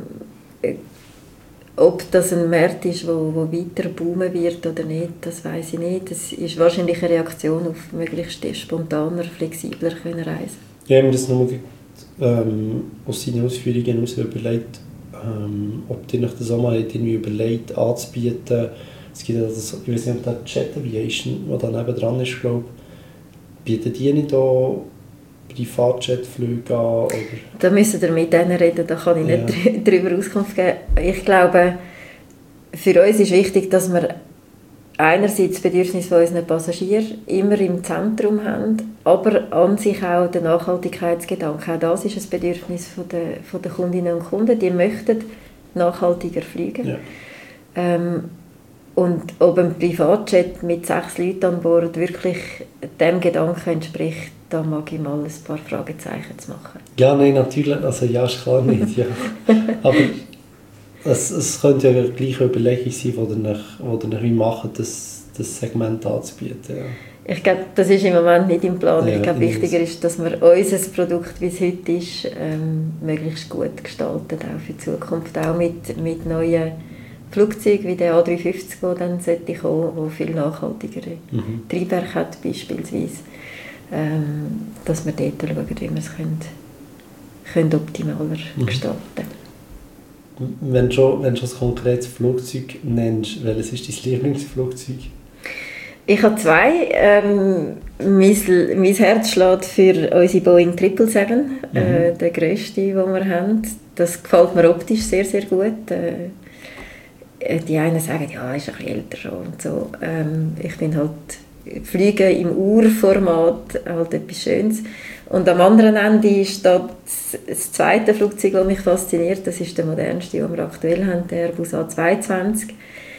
S3: ob das ein Markt ist, der wo, wo weiter boomen wird oder nicht, das weiß ich nicht. Das ist wahrscheinlich eine Reaktion auf möglichst spontaner, flexibler können reisen.
S2: Ja, ich habe mir das nochmal ähm, aus seinen Ausführungen heraus überlegt, ähm, ob ihr euch das auch mal irgendwie überlegt, anzubieten. Es gibt ja das, ich weiß nicht, ob der Jet Aviation, der da nebendran ist, glaube ich, bieten die nicht auch Privatjetflüge an? Oder?
S3: Da müssen wir mit denen reden, da kann ich ja. nicht darüber Auskunft geben. Ich glaube, für uns ist wichtig, dass wir einerseits das Bedürfnis von unseren Passagieren immer im Zentrum haben, aber an sich auch der Nachhaltigkeitsgedanke. Auch das ist ein Bedürfnis von der, von der Kundinnen und Kunden. Die möchten nachhaltiger fliegen. Ja. Ähm, Und ob ein Privatjet mit sechs Leuten an Bord wirklich dem Gedanken entspricht, da mag ich mal ein paar Fragezeichen zu machen.
S2: Ja, nein, natürlich, also ja, ist klar nicht, ja. Aber es, es könnte ja gleich eine Überlegung sein, die ihr machen, das, das Segment anzubieten. Ja.
S3: Ich glaube, das ist im Moment nicht im Plan. Ja, ich glaube, wichtiger ist, dass wir unser Produkt, wie es heute ist, ähm, möglichst gut gestalten, auch für die Zukunft, auch mit, mit neuen Flugzeuge wie der A drei fünfzig, der dann sollte kommen, der viel nachhaltigere mhm. Triebwerke hat beispielsweise, ähm, dass wir dort schauen, wie wir es können, können optimaler mhm. gestalten.
S2: Wenn du schon, wenn du schon ein konkretes Flugzeug nennst, welches ist dein Lieblingsflugzeug?
S3: Ich habe zwei. Ähm, mein, mein Herz schlägt für unsere Boeing sieben sieben sieben, mhm. äh, der grösste, den wir haben. Das gefällt mir optisch sehr, sehr gut. Äh, Die einen sagen, ja, ist ein bisschen älter schon und so. Ähm, ich bin halt, Fliegen im Urformat halt etwas Schönes. Und am anderen Ende steht das zweite Flugzeug, das mich fasziniert. Das ist der modernste, den wir aktuell haben, der Airbus A zweihundertzwanzig.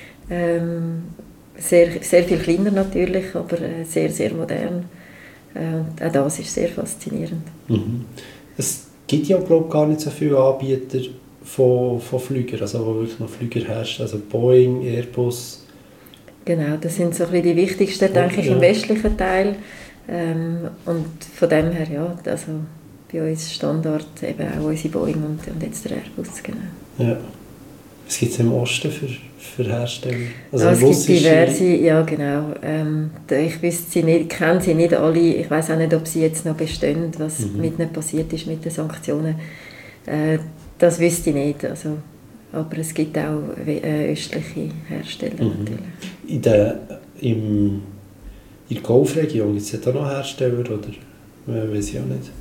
S3: Ähm, sehr, sehr viel kleiner natürlich, aber sehr, sehr modern. Äh, auch das ist sehr faszinierend.
S2: Mhm. Es gibt ja, glaube ich, gar nicht so viele Anbieter von, von Flügern, also wo wirklich noch Flüger herrschen, also Boeing, Airbus.
S3: Genau, das sind so ein bisschen die wichtigsten, denke ich, ja. im westlichen Teil. Ähm, und von dem her, ja, also bei uns Standard eben auch unsere Boeing und, und jetzt der Airbus, genau.
S2: Ja. Was gibt es im Osten für, für Hersteller? Also
S3: ah, es gibt diverse, ja genau. Ähm, ich wüsste sie nicht, kenne sie nicht alle, ich weiß auch nicht, ob sie jetzt noch bestehen, was mhm. mit ihnen passiert ist mit den Sanktionen. Äh, Das wüsste ich nicht, also, aber es gibt auch äh, östliche Hersteller mhm. natürlich.
S2: In der, im, in der Golfregion gibt es da noch Hersteller, oder? Äh, weiß ich auch nicht.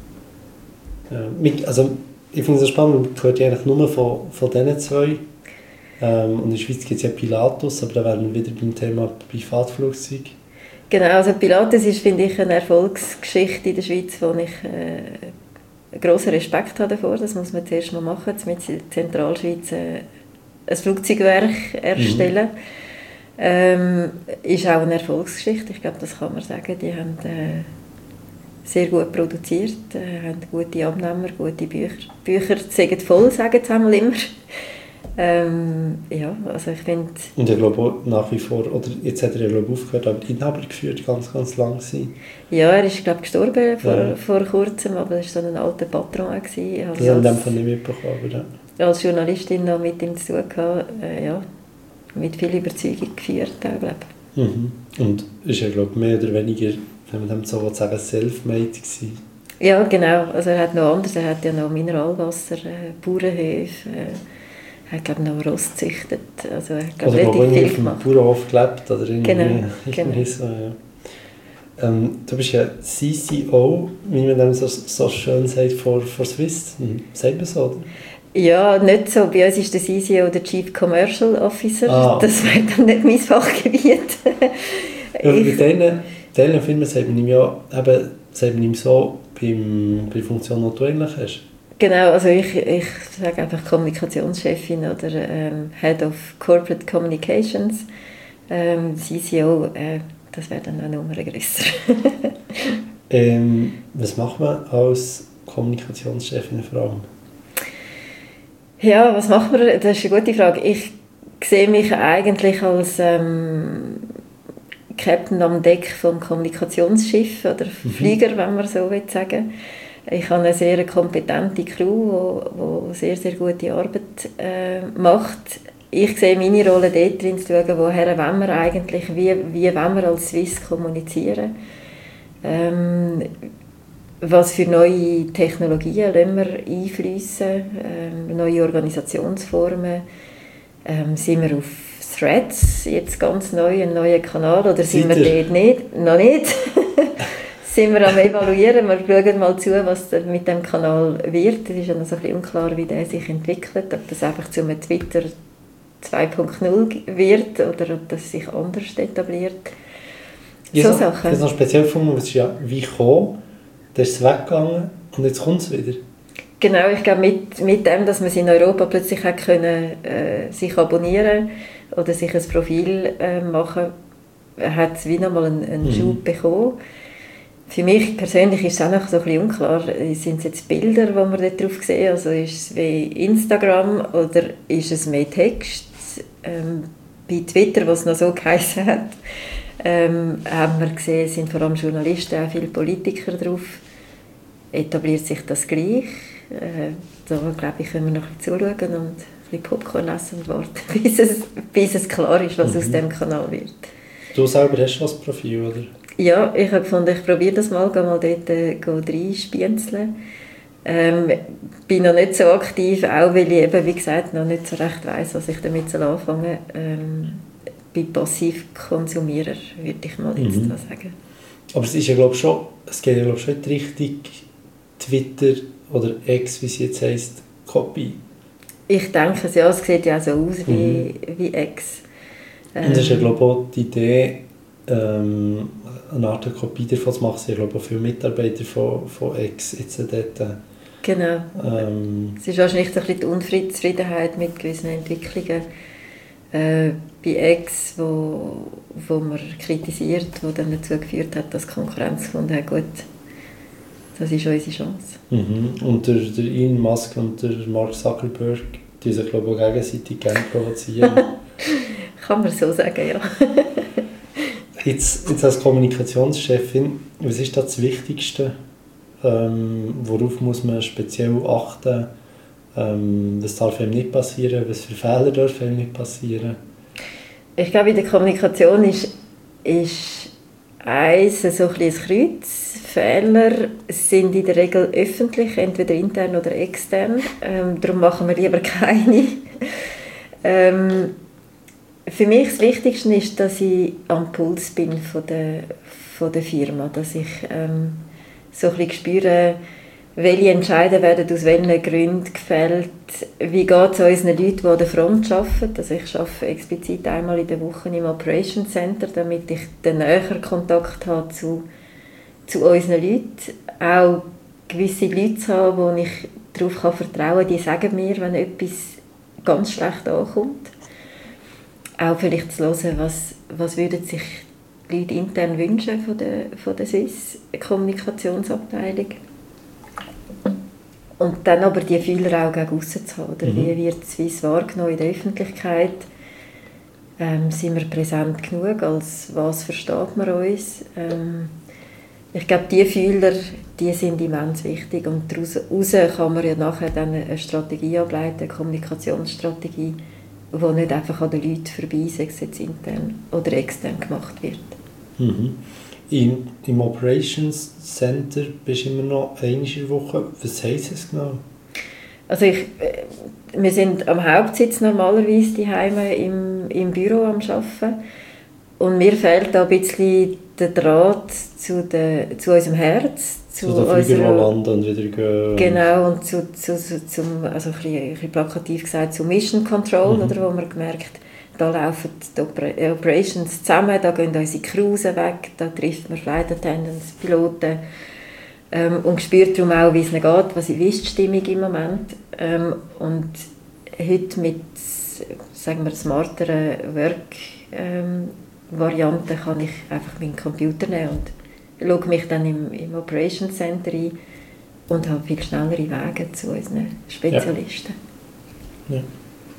S2: Äh, also, ich finde es so spannend, man hört ja eigentlich nur von, von diesen zwei. Ähm, und in der Schweiz gibt es ja Pilatus, aber da wären wir wieder beim Thema Privatflugzeug.
S3: Genau, also Pilatus ist, finde ich, eine Erfolgsgeschichte in der Schweiz, die ich äh, grossen Respekt habe davor, das muss man zuerst mal machen, mit in der Zentralschweiz äh, ein Flugzeugwerk erstellen. Mhm. Ähm, ist auch eine Erfolgsgeschichte, ich glaube, das kann man sagen. Die haben äh, sehr gut produziert, äh, haben gute Abnehmer, gute Bücher. Bücher sind voll, sagen sie einmal immer. Ähm, ja, also ich finde...
S2: Und ich glaube auch nach wie vor, oder jetzt hat er ja glaube aufgehört, aber Inhaber geführt, ganz, ganz lang sein.
S3: Ja, er ist glaube gestorben vor,
S2: ja.
S3: vor kurzem, aber er war so ein alter Patron. Gewesen.
S2: Also das haben wir einfach nicht mitbekommen. Aber ja.
S3: Als Journalistin noch mit ihm zu tun gehabt, äh, ja, mit viel Überzeugung geführt, auch, glaube
S2: ich. Mhm. Und ist ja glaube mehr oder weniger, wenn man dem so sagen, self-made gewesen.
S3: Ja, genau. Also er hat noch anders, er hat ja noch Mineralwasser, äh, Bauernhöfe, äh, er hat glaube noch Ross gezüchtet. Also er hat glaub,
S2: oder
S3: relativ viel
S2: gemacht. Auf dem Bauernhof gelebt oder irgendwie.
S3: Genau, genau.
S2: So, ja. Ähm, du bist ja C C O, wie man dem so, so schön sagt, for, for Swiss. Mhm. Sagt man so, oder?
S3: Ja, nicht so. Bei uns ist der C C O der Chief Commercial Officer. Ah. Das wäre dann nicht mein Fachgebiet.
S2: Ja, bei diesen, diesen Firmen sagt man ihm ja eben, sagt man ihm so beim, bei der Funktion, die du eigentlich hast.
S3: Genau, also ich, ich sage einfach Kommunikationschefin oder ähm, Head of Corporate Communications. Ähm, C C O, äh, das wäre dann eine Nummer grösser.
S2: ähm, was macht man als Kommunikationschefin vor allem?
S3: Ja, was macht man? Das ist eine gute Frage. Ich sehe mich eigentlich als ähm, Captain am Deck vom Kommunikationsschiff oder mhm. Flieger, wenn man so will sagen. Ich habe eine sehr kompetente Crew, die sehr, sehr gute Arbeit äh, macht. Ich sehe meine Rolle dort drin, zu schauen, woher wollen wir eigentlich, wie, wie wollen wir als Swiss kommunizieren. Ähm, was für neue Technologien lassen wir einfliessen, ähm, neue Organisationsformen. Ähm, sind wir auf Threads jetzt ganz neu, ein neuer Kanal, oder sind wir dort nicht? Noch nicht. Sind wir am Evaluieren, wir schauen mal zu, was mit dem Kanal wird. Es ist ja noch so ein bisschen unklar, wie der sich entwickelt, ob das einfach zu einem Twitter zwei Punkt null wird oder ob das sich anders etabliert.
S2: So
S3: ja,
S2: Sachen. Das ist noch speziell gefunden, es ist ja wie gekommen, dann ist es weggegangen und jetzt kommt es wieder.
S3: Genau, ich glaube, mit, mit dem, dass man es in Europa plötzlich hat können, äh, sich abonnieren oder sich ein Profil äh, machen, hat es wie nochmal einen, einen mhm. Schub bekommen. Für mich persönlich ist es auch noch so ein bisschen unklar, sind es jetzt Bilder, die man dort drauf sehen, also ist es wie Instagram oder ist es mehr Text? Ähm, bei Twitter, was noch so geheißen hat, ähm, haben wir gesehen, es sind vor allem Journalisten, auch viele Politiker drauf. Etabliert sich das gleich? Äh, da glaube ich, können wir noch ein bisschen zuschauen und ein bisschen Popcorn essen und warten, bis es, bis es klar ist, was mhm. aus dem Kanal wird.
S2: Du selber hast was Profil, oder?
S3: Ja, ich habe gefunden, ich probiere das mal, gehe mal dort äh, reinspienzeln. Ähm, bin noch nicht so aktiv, auch weil ich eben, wie gesagt, noch nicht so recht weiss, was ich damit anfangen soll. Ähm, bin Passivkonsumierer, würde ich mal jetzt mhm. sagen.
S2: Aber es ist ja, glaube ich, schon, es geht ja, glaube ich, schon in die Richtung Twitter oder X, wie es jetzt heisst, Copy.
S3: Ich denke es, ja, es sieht ja auch so aus wie, mhm. wie X.
S2: Ähm, Und das ist ja, glaube ich, auch die Idee, ähm, eine Art Kopie davon zu machen. Es sind, glaube ich, auch viele Mitarbeiter von, von X jetzt dort.
S3: Genau.
S2: Ähm,
S3: es ist wahrscheinlich so ein bisschen die Unzufriedenheit mit gewissen Entwicklungen äh, bei X, wo, wo man kritisiert, wo dann dazu geführt hat, dass die Konkurrenz gefunden hat, gut, das ist unsere Chance.
S2: Mhm. Und der, der Elon Musk und der Mark Zuckerberg, die sich, glaube ich, auch gegenseitig gerne provozieren.
S3: Kann man so sagen, ja.
S2: Jetzt, jetzt als Kommunikationschefin, was ist das Wichtigste? Ähm, worauf muss man speziell achten? Ähm, was darf einem nicht passieren? Was für Fehler dürfen einem nicht passieren?
S3: Ich glaube, in der Kommunikation ist, ist eins so ein bisschen ein Kreuz. Fehler sind in der Regel öffentlich, entweder intern oder extern. Ähm, darum machen wir lieber keine. ähm, Für mich das Wichtigste ist, dass ich am Puls bin von der, von der Firma, dass ich ähm, so ein bisschen spüre, welche Entscheidungen werden aus welchen Gründen gefällt, wie geht es unseren Leuten, die an der Front arbeiten. Also ich arbeite explizit einmal in der Woche im Operation Center, damit ich den näheren Kontakt habe zu, zu unseren Leuten, auch gewisse Leute zu haben, wo ich darauf vertrauen kann, die sagen mir, wenn etwas ganz schlecht ankommt. Auch vielleicht zu hören, was, was würden sich die Leute intern wünschen von der, von der Swiss-Kommunikationsabteilung. Und dann aber die Fühler auch gegen aussen zu haben. Oder mhm. Wie wird Swiss wahrgenommen in der Öffentlichkeit? Ähm, sind wir präsent genug? Als was versteht man uns? Ähm, ich glaube, diese Fühler, die sind immens wichtig. Und daraus kann man ja nachher dann eine Strategie ableiten, eine Kommunikationsstrategie, die nicht einfach an den Leuten vorbei, sei es jetzt intern oder extern gemacht wird.
S2: Mhm. In, Im Operations Center bist du immer noch einmal in der Woche. Was heisst es genau?
S3: Also ich, wir sind am Hauptsitz normalerweise daheim im, im Büro am Arbeiten. Und mir fehlt da ein bisschen der Draht zu, de, zu unserem Herz.
S2: Zu, zu den Flügern landen und wieder gehen.
S3: Genau, und zu, zu, zu, zum, also ein bisschen, ein bisschen plakativ gesagt, zu Mission Control, mhm. oder, wo man gemerkt, da laufen die Oper- Operations zusammen, da gehen unsere Crews weg, da trifft man Flight Attendants, Piloten ähm, und spürt darum auch, wie es ihnen geht, was wie ist die Stimmung im Moment. Ähm, und heute mit, sagen wir, smarteren Work-Varianten ähm, kann ich einfach meinen Computer nehmen und schaue mich dann im, im Operations Center ein und habe viel schnellere Wege zu unseren Spezialisten.
S2: Ja. Ja.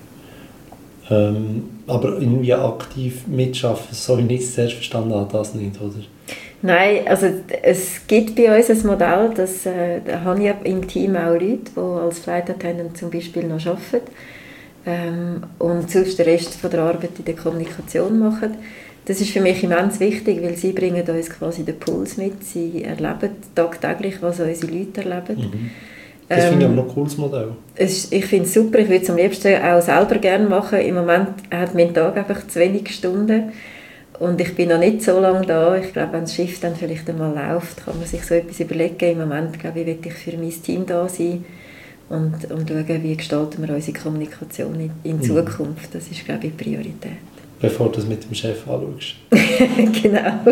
S2: Ähm, aber irgendwie aktiv mitschaffen, so wie ich es zuerst verstanden habe, das nicht, oder?
S3: Nein, also es gibt bei uns ein Modell, das, äh, da habe ich im Team auch Leute, die als Flight Attendant zum Beispiel noch arbeiten ähm, und sonst den Rest von der Arbeit in der Kommunikation machen. Das ist für mich immens wichtig, weil sie bringen uns quasi den Puls mit, sie erleben tagtäglich, was unsere Leute erleben.
S2: Mhm. Das finde ich aber noch ein cooles Modell.
S3: Es, ich finde es super, ich würde es am liebsten auch selber gerne machen. Im Moment hat mein Tag einfach zu wenig Stunden und ich bin noch nicht so lange da. Ich glaube, wenn das Schiff dann vielleicht einmal läuft, kann man sich so etwas überlegen. Im Moment, glaube ich, will ich für mein Team da sein und, und schauen, wie gestalten wir unsere Kommunikation in, in Zukunft. Das ist, glaube ich, die Priorität.
S2: Bevor du es mit dem Chef anschaust.
S3: Genau.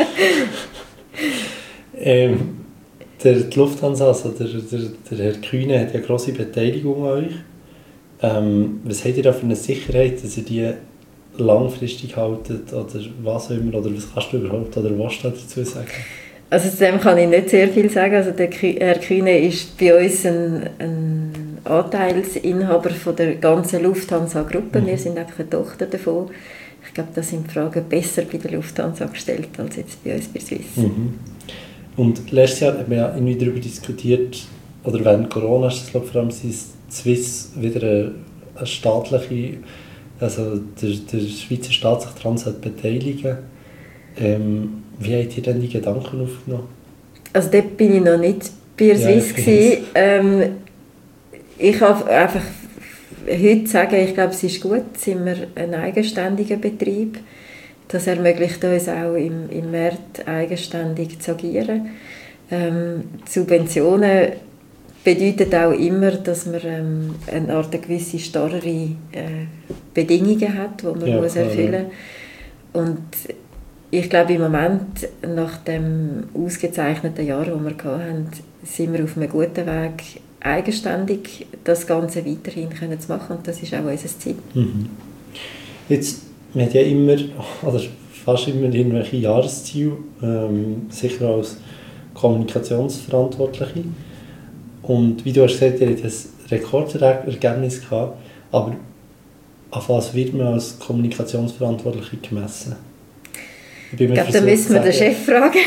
S2: ähm, Der, die Lufthansa, also der, der, der Herr Kühne, hat ja eine grosse Beteiligung an euch. Ähm, was habt ihr da für eine Sicherheit, dass ihr die langfristig haltet oder was auch immer, oder was kannst du überhaupt oder was du dazu sagen?
S3: Also zu dem kann ich nicht sehr viel sagen. Also der Herr Kühne ist bei uns ein, ein Anteilsinhaber von der ganzen Lufthansa-Gruppe. Mhm. Wir sind einfach eine Tochter davon. Ich glaube, da sind die Fragen besser bei der Lufthansa gestellt als jetzt bei uns bei Swiss.
S2: Mhm. Und letztes Jahr haben wir ja irgendwie darüber diskutiert, oder während Corona ist es, glaube ich, vor allem Swiss wieder eine, eine staatliche, also der, der Schweizer Staat sich daran beteiligen. Ähm, wie habt ihr denn die Gedanken aufgenommen?
S3: Also dort bin ich noch nicht bei Swiss gewesen. Ähm, ich kann einfach heute sagen, ich glaube, es ist gut, sind wir ein eigenständiger Betrieb. Das ermöglicht uns auch im, im Markt eigenständig zu agieren. Ähm, Subventionen bedeutet auch immer, dass man ähm, eine Art eine gewisse starre äh, Bedingungen hat, die man ja, muss erfüllen muss. Und ich glaube, im Moment, nach dem ausgezeichneten Jahr, das wir hatten, sind wir auf einem guten Weg, eigenständig das Ganze weiterhin können zu machen. Und das ist auch unser Ziel.
S2: Mhm. Jetzt, man hat ja immer, oder fast immer irgendwelche Jahresziele, ähm, sicher als Kommunikationsverantwortliche. Und wie du hast gesagt, ihr habt ein Rekordergebnis gehabt, aber auf was wird man als Kommunikationsverantwortliche gemessen?
S3: Ich, ich glaube, da müssen wir den Chef fragen.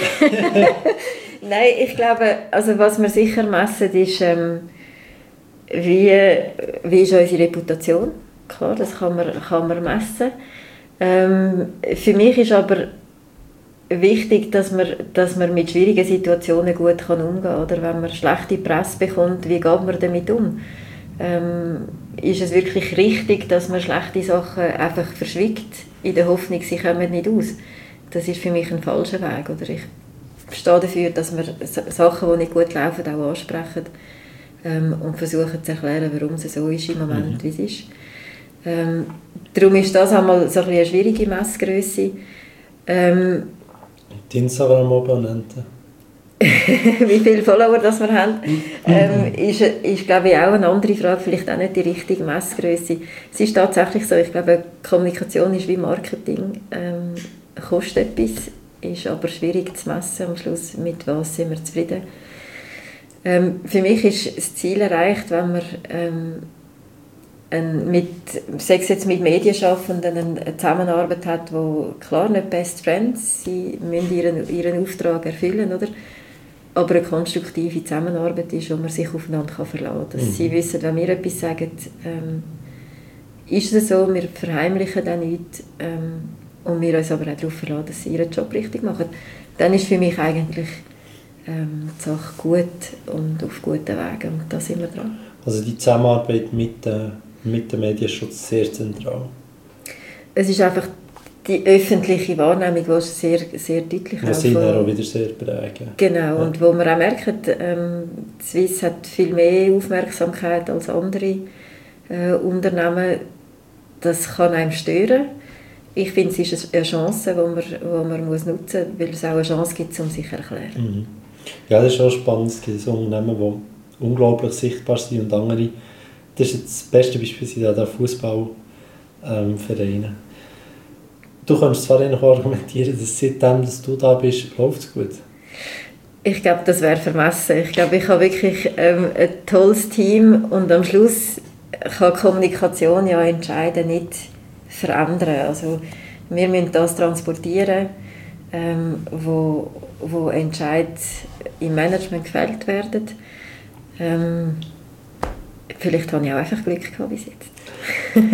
S3: Nein, ich glaube, also was wir sicher messen, ist, ähm, wie, wie ist unsere Reputation. Klar, das kann man, kann man messen. Ähm, für mich ist aber wichtig, dass man, dass man mit schwierigen Situationen gut kann umgehen kann. Oder wenn man schlechte Presse bekommt, wie geht man damit um? Ähm, ist es wirklich richtig, dass man schlechte Sachen einfach verschwiegt, in der Hoffnung, sie kommen nicht aus? Das ist für mich ein falscher Weg. Oder ich stehe dafür, dass wir Sachen, die nicht gut laufen, auch ansprechen ähm, und versuchen zu erklären, warum es so ist im Moment, mhm. wie es ist. Ähm, darum ist das einmal so ein eine schwierige Messgrösse. Ähm,
S2: Die Instagram-Abonnenten?
S3: wie viele Follower das wir haben, ähm, ist, ist glaube ich auch eine andere Frage, vielleicht auch nicht die richtige Messgröße. Es ist tatsächlich so, ich glaube, Kommunikation ist wie Marketing, ähm, kostet etwas, ist aber schwierig zu messen am Schluss, mit was sind wir zufrieden. Ähm, für mich ist das Ziel erreicht, wenn man ähm, ein, mit, sei es jetzt mit Medienschaffenden eine Zusammenarbeit hat, wo klar nicht Best Friends, sie müssen ihren, ihren Auftrag erfüllen, oder? Aber eine konstruktive Zusammenarbeit ist, wo man sich aufeinander kann verlassen kann. Dass mhm. sie wissen, wenn wir etwas sagen, ähm, ist es so, wir verheimlichen dann nichts ähm, und wir uns aber auch darauf verlassen, dass sie ihren Job richtig machen. Dann ist für mich eigentlich ähm, die Sache gut und auf guten Wegen und da sind wir dran.
S2: Also die Zusammenarbeit mit, äh, mit dem Medienschutz sehr zentral?
S3: Es ist einfach die öffentliche Wahrnehmung, die sehr, sehr deutlich
S2: ist. Die auch wieder sehr prägen.
S3: Genau,
S2: ja.
S3: Und wo man auch merkt, ähm, die Swiss hat viel mehr Aufmerksamkeit als andere äh, Unternehmen. Das kann einem stören. Ich finde, es ist eine Chance, die man, die man muss nutzen muss, weil es auch eine Chance gibt, um sich zu erklären.
S2: Mhm. Ja, das ist auch spannend. Es gibt so Unternehmen, die unglaublich sichtbar sind und andere. Das ist jetzt das beste Beispiel sind der Fußballvereine. Ähm, du kannst zwar noch argumentieren, dass seitdem dass du da bist, läuft es gut.
S3: Ich glaube, das wäre vermessen. Ich glaube, ich habe wirklich ähm, ein tolles Team und am Schluss kann Kommunikation ja entscheiden, nicht verändern. Also wir müssen das transportieren, ähm, wo, wo Entscheidungen im Management gefällt werden. Ähm, vielleicht habe ich auch einfach Glück gehabt bis jetzt.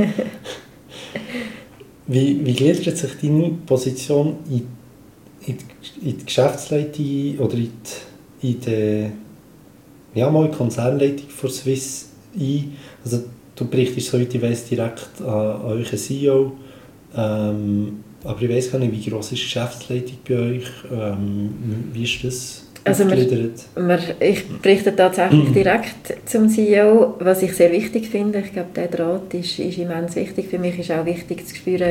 S2: Wie, wie gliedert sich deine Position in, in, in die Geschäftsleitung oder in die, in die ja, mal Konzernleitung von Swiss ein? Also, du berichtest, soweit ich weiss, direkt an, an euren C E O. Ähm, aber ich weiss gar nicht, wie gross ist die Geschäftsleitung bei euch? Ähm, wie ist das
S3: also
S2: aufgegliedert?
S3: Wir, wir, ich berichte tatsächlich direkt zum C E O, was ich sehr wichtig finde. Ich glaube, der Draht ist, ist immens wichtig. Für mich ist auch wichtig zu spüren,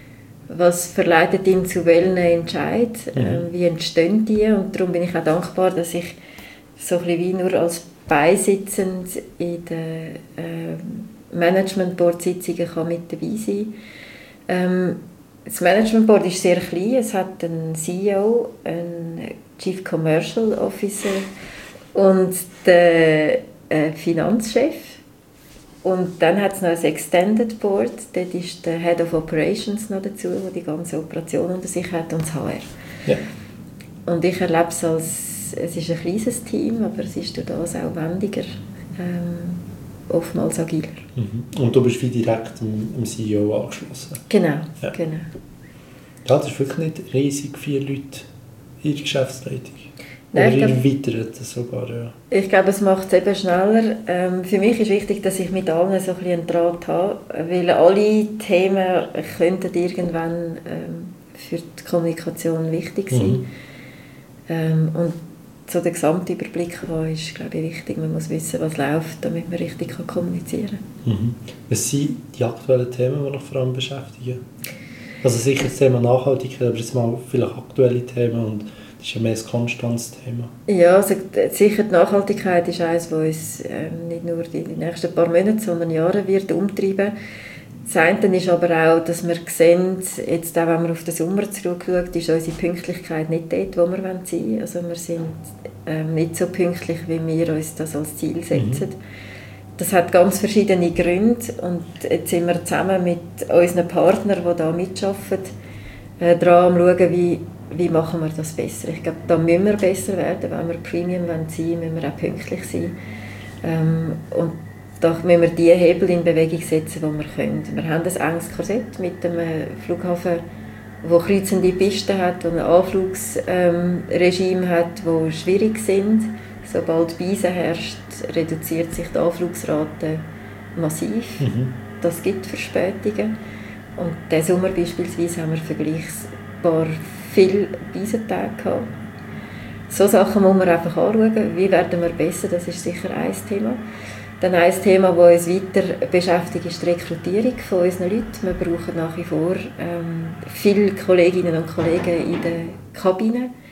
S3: was verleitet ihn zu welchen Entscheid, mhm. äh, wie entstehen die. Und darum bin ich auch dankbar, dass ich so ein bisschen wie nur als beisitzend in den äh, Management-Board-Sitzungen kann mit dabei sein. Ähm, das Management-Board ist sehr klein. Es hat einen C E O, einen Chief Commercial Officer und den äh, Finanzchef. Und dann hat es noch ein Extended Board. Dort ist der Head of Operations noch dazu, der die ganze Operation unter sich hat, und das H R.
S2: Ja.
S3: Und ich erlebe es als, es ist ein kleines Team, aber es ist durch das auch wendiger, ähm, oftmals agiler.
S2: Mhm. Und du bist wie direkt dem, dem C E O angeschlossen?
S3: Genau,
S2: ja.
S3: genau.
S2: Ja, das ist wirklich nicht riesig viele Leute in der Geschäftsleitung.
S3: Nein,
S2: oder erweitert sogar, ja.
S3: Ich glaube, es macht es eben schneller. Ähm, für mich ist wichtig, dass ich mit allen so ein bisschen einen Draht habe, weil alle Themen könnten irgendwann ähm, für die Kommunikation wichtig sein. Mhm. Ähm, und so den Gesamtüberblick haben ist, glaube ich, wichtig. Man muss wissen, was läuft, damit man richtig kann kommunizieren kann.
S2: Mhm. Was sind die aktuellen Themen, die noch vor allem beschäftigen? Also sicher das Thema Nachhaltigkeit, aber jetzt mal vielleicht aktuelle Themen und das ist ja mehr ein konstantes Thema.
S3: Ja, also sicher die Nachhaltigkeit ist eines, das uns ähm, nicht nur in den nächsten paar Monaten, sondern Jahren wird umtreiben. Das eine ist aber auch, dass wir sehen, jetzt auch wenn man auf den Sommer zurückschaut, ist unsere Pünktlichkeit nicht dort, wo wir sein wollen. Also wir sind ähm, nicht so pünktlich, wie wir uns das als Ziel setzen. Mhm. Das hat ganz verschiedene Gründe und jetzt sind wir zusammen mit unseren Partnern, die da mitarbeiten, äh, daran am schauen, wie, wie machen wir das besser. Ich glaube, da müssen wir besser werden, wenn wir Premium sein wollen, müssen wir auch pünktlich sein. Ähm, und da müssen wir die Hebel in Bewegung setzen, die wir können. Wir haben ein enges Korsett mit dem Flughafen, das kreuzende Pisten hat und ein Anflugsregime ähm, hat, das schwierig sind. Sobald Beisen herrscht, reduziert sich die Anflugsrate massiv. Mhm. Das gibt Verspätungen. Und diesen Sommer beispielsweise haben wir vergleichsbar viele Beisentage gehabt. So Sachen muss man einfach anschauen. Wie werden wir besser? Das ist sicher ein Thema. Dann ein Thema, das uns weiter beschäftigt, ist die Rekrutierung von unseren Leuten. Wir brauchen nach wie vor ähm, viele Kolleginnen und Kollegen in der Kabine.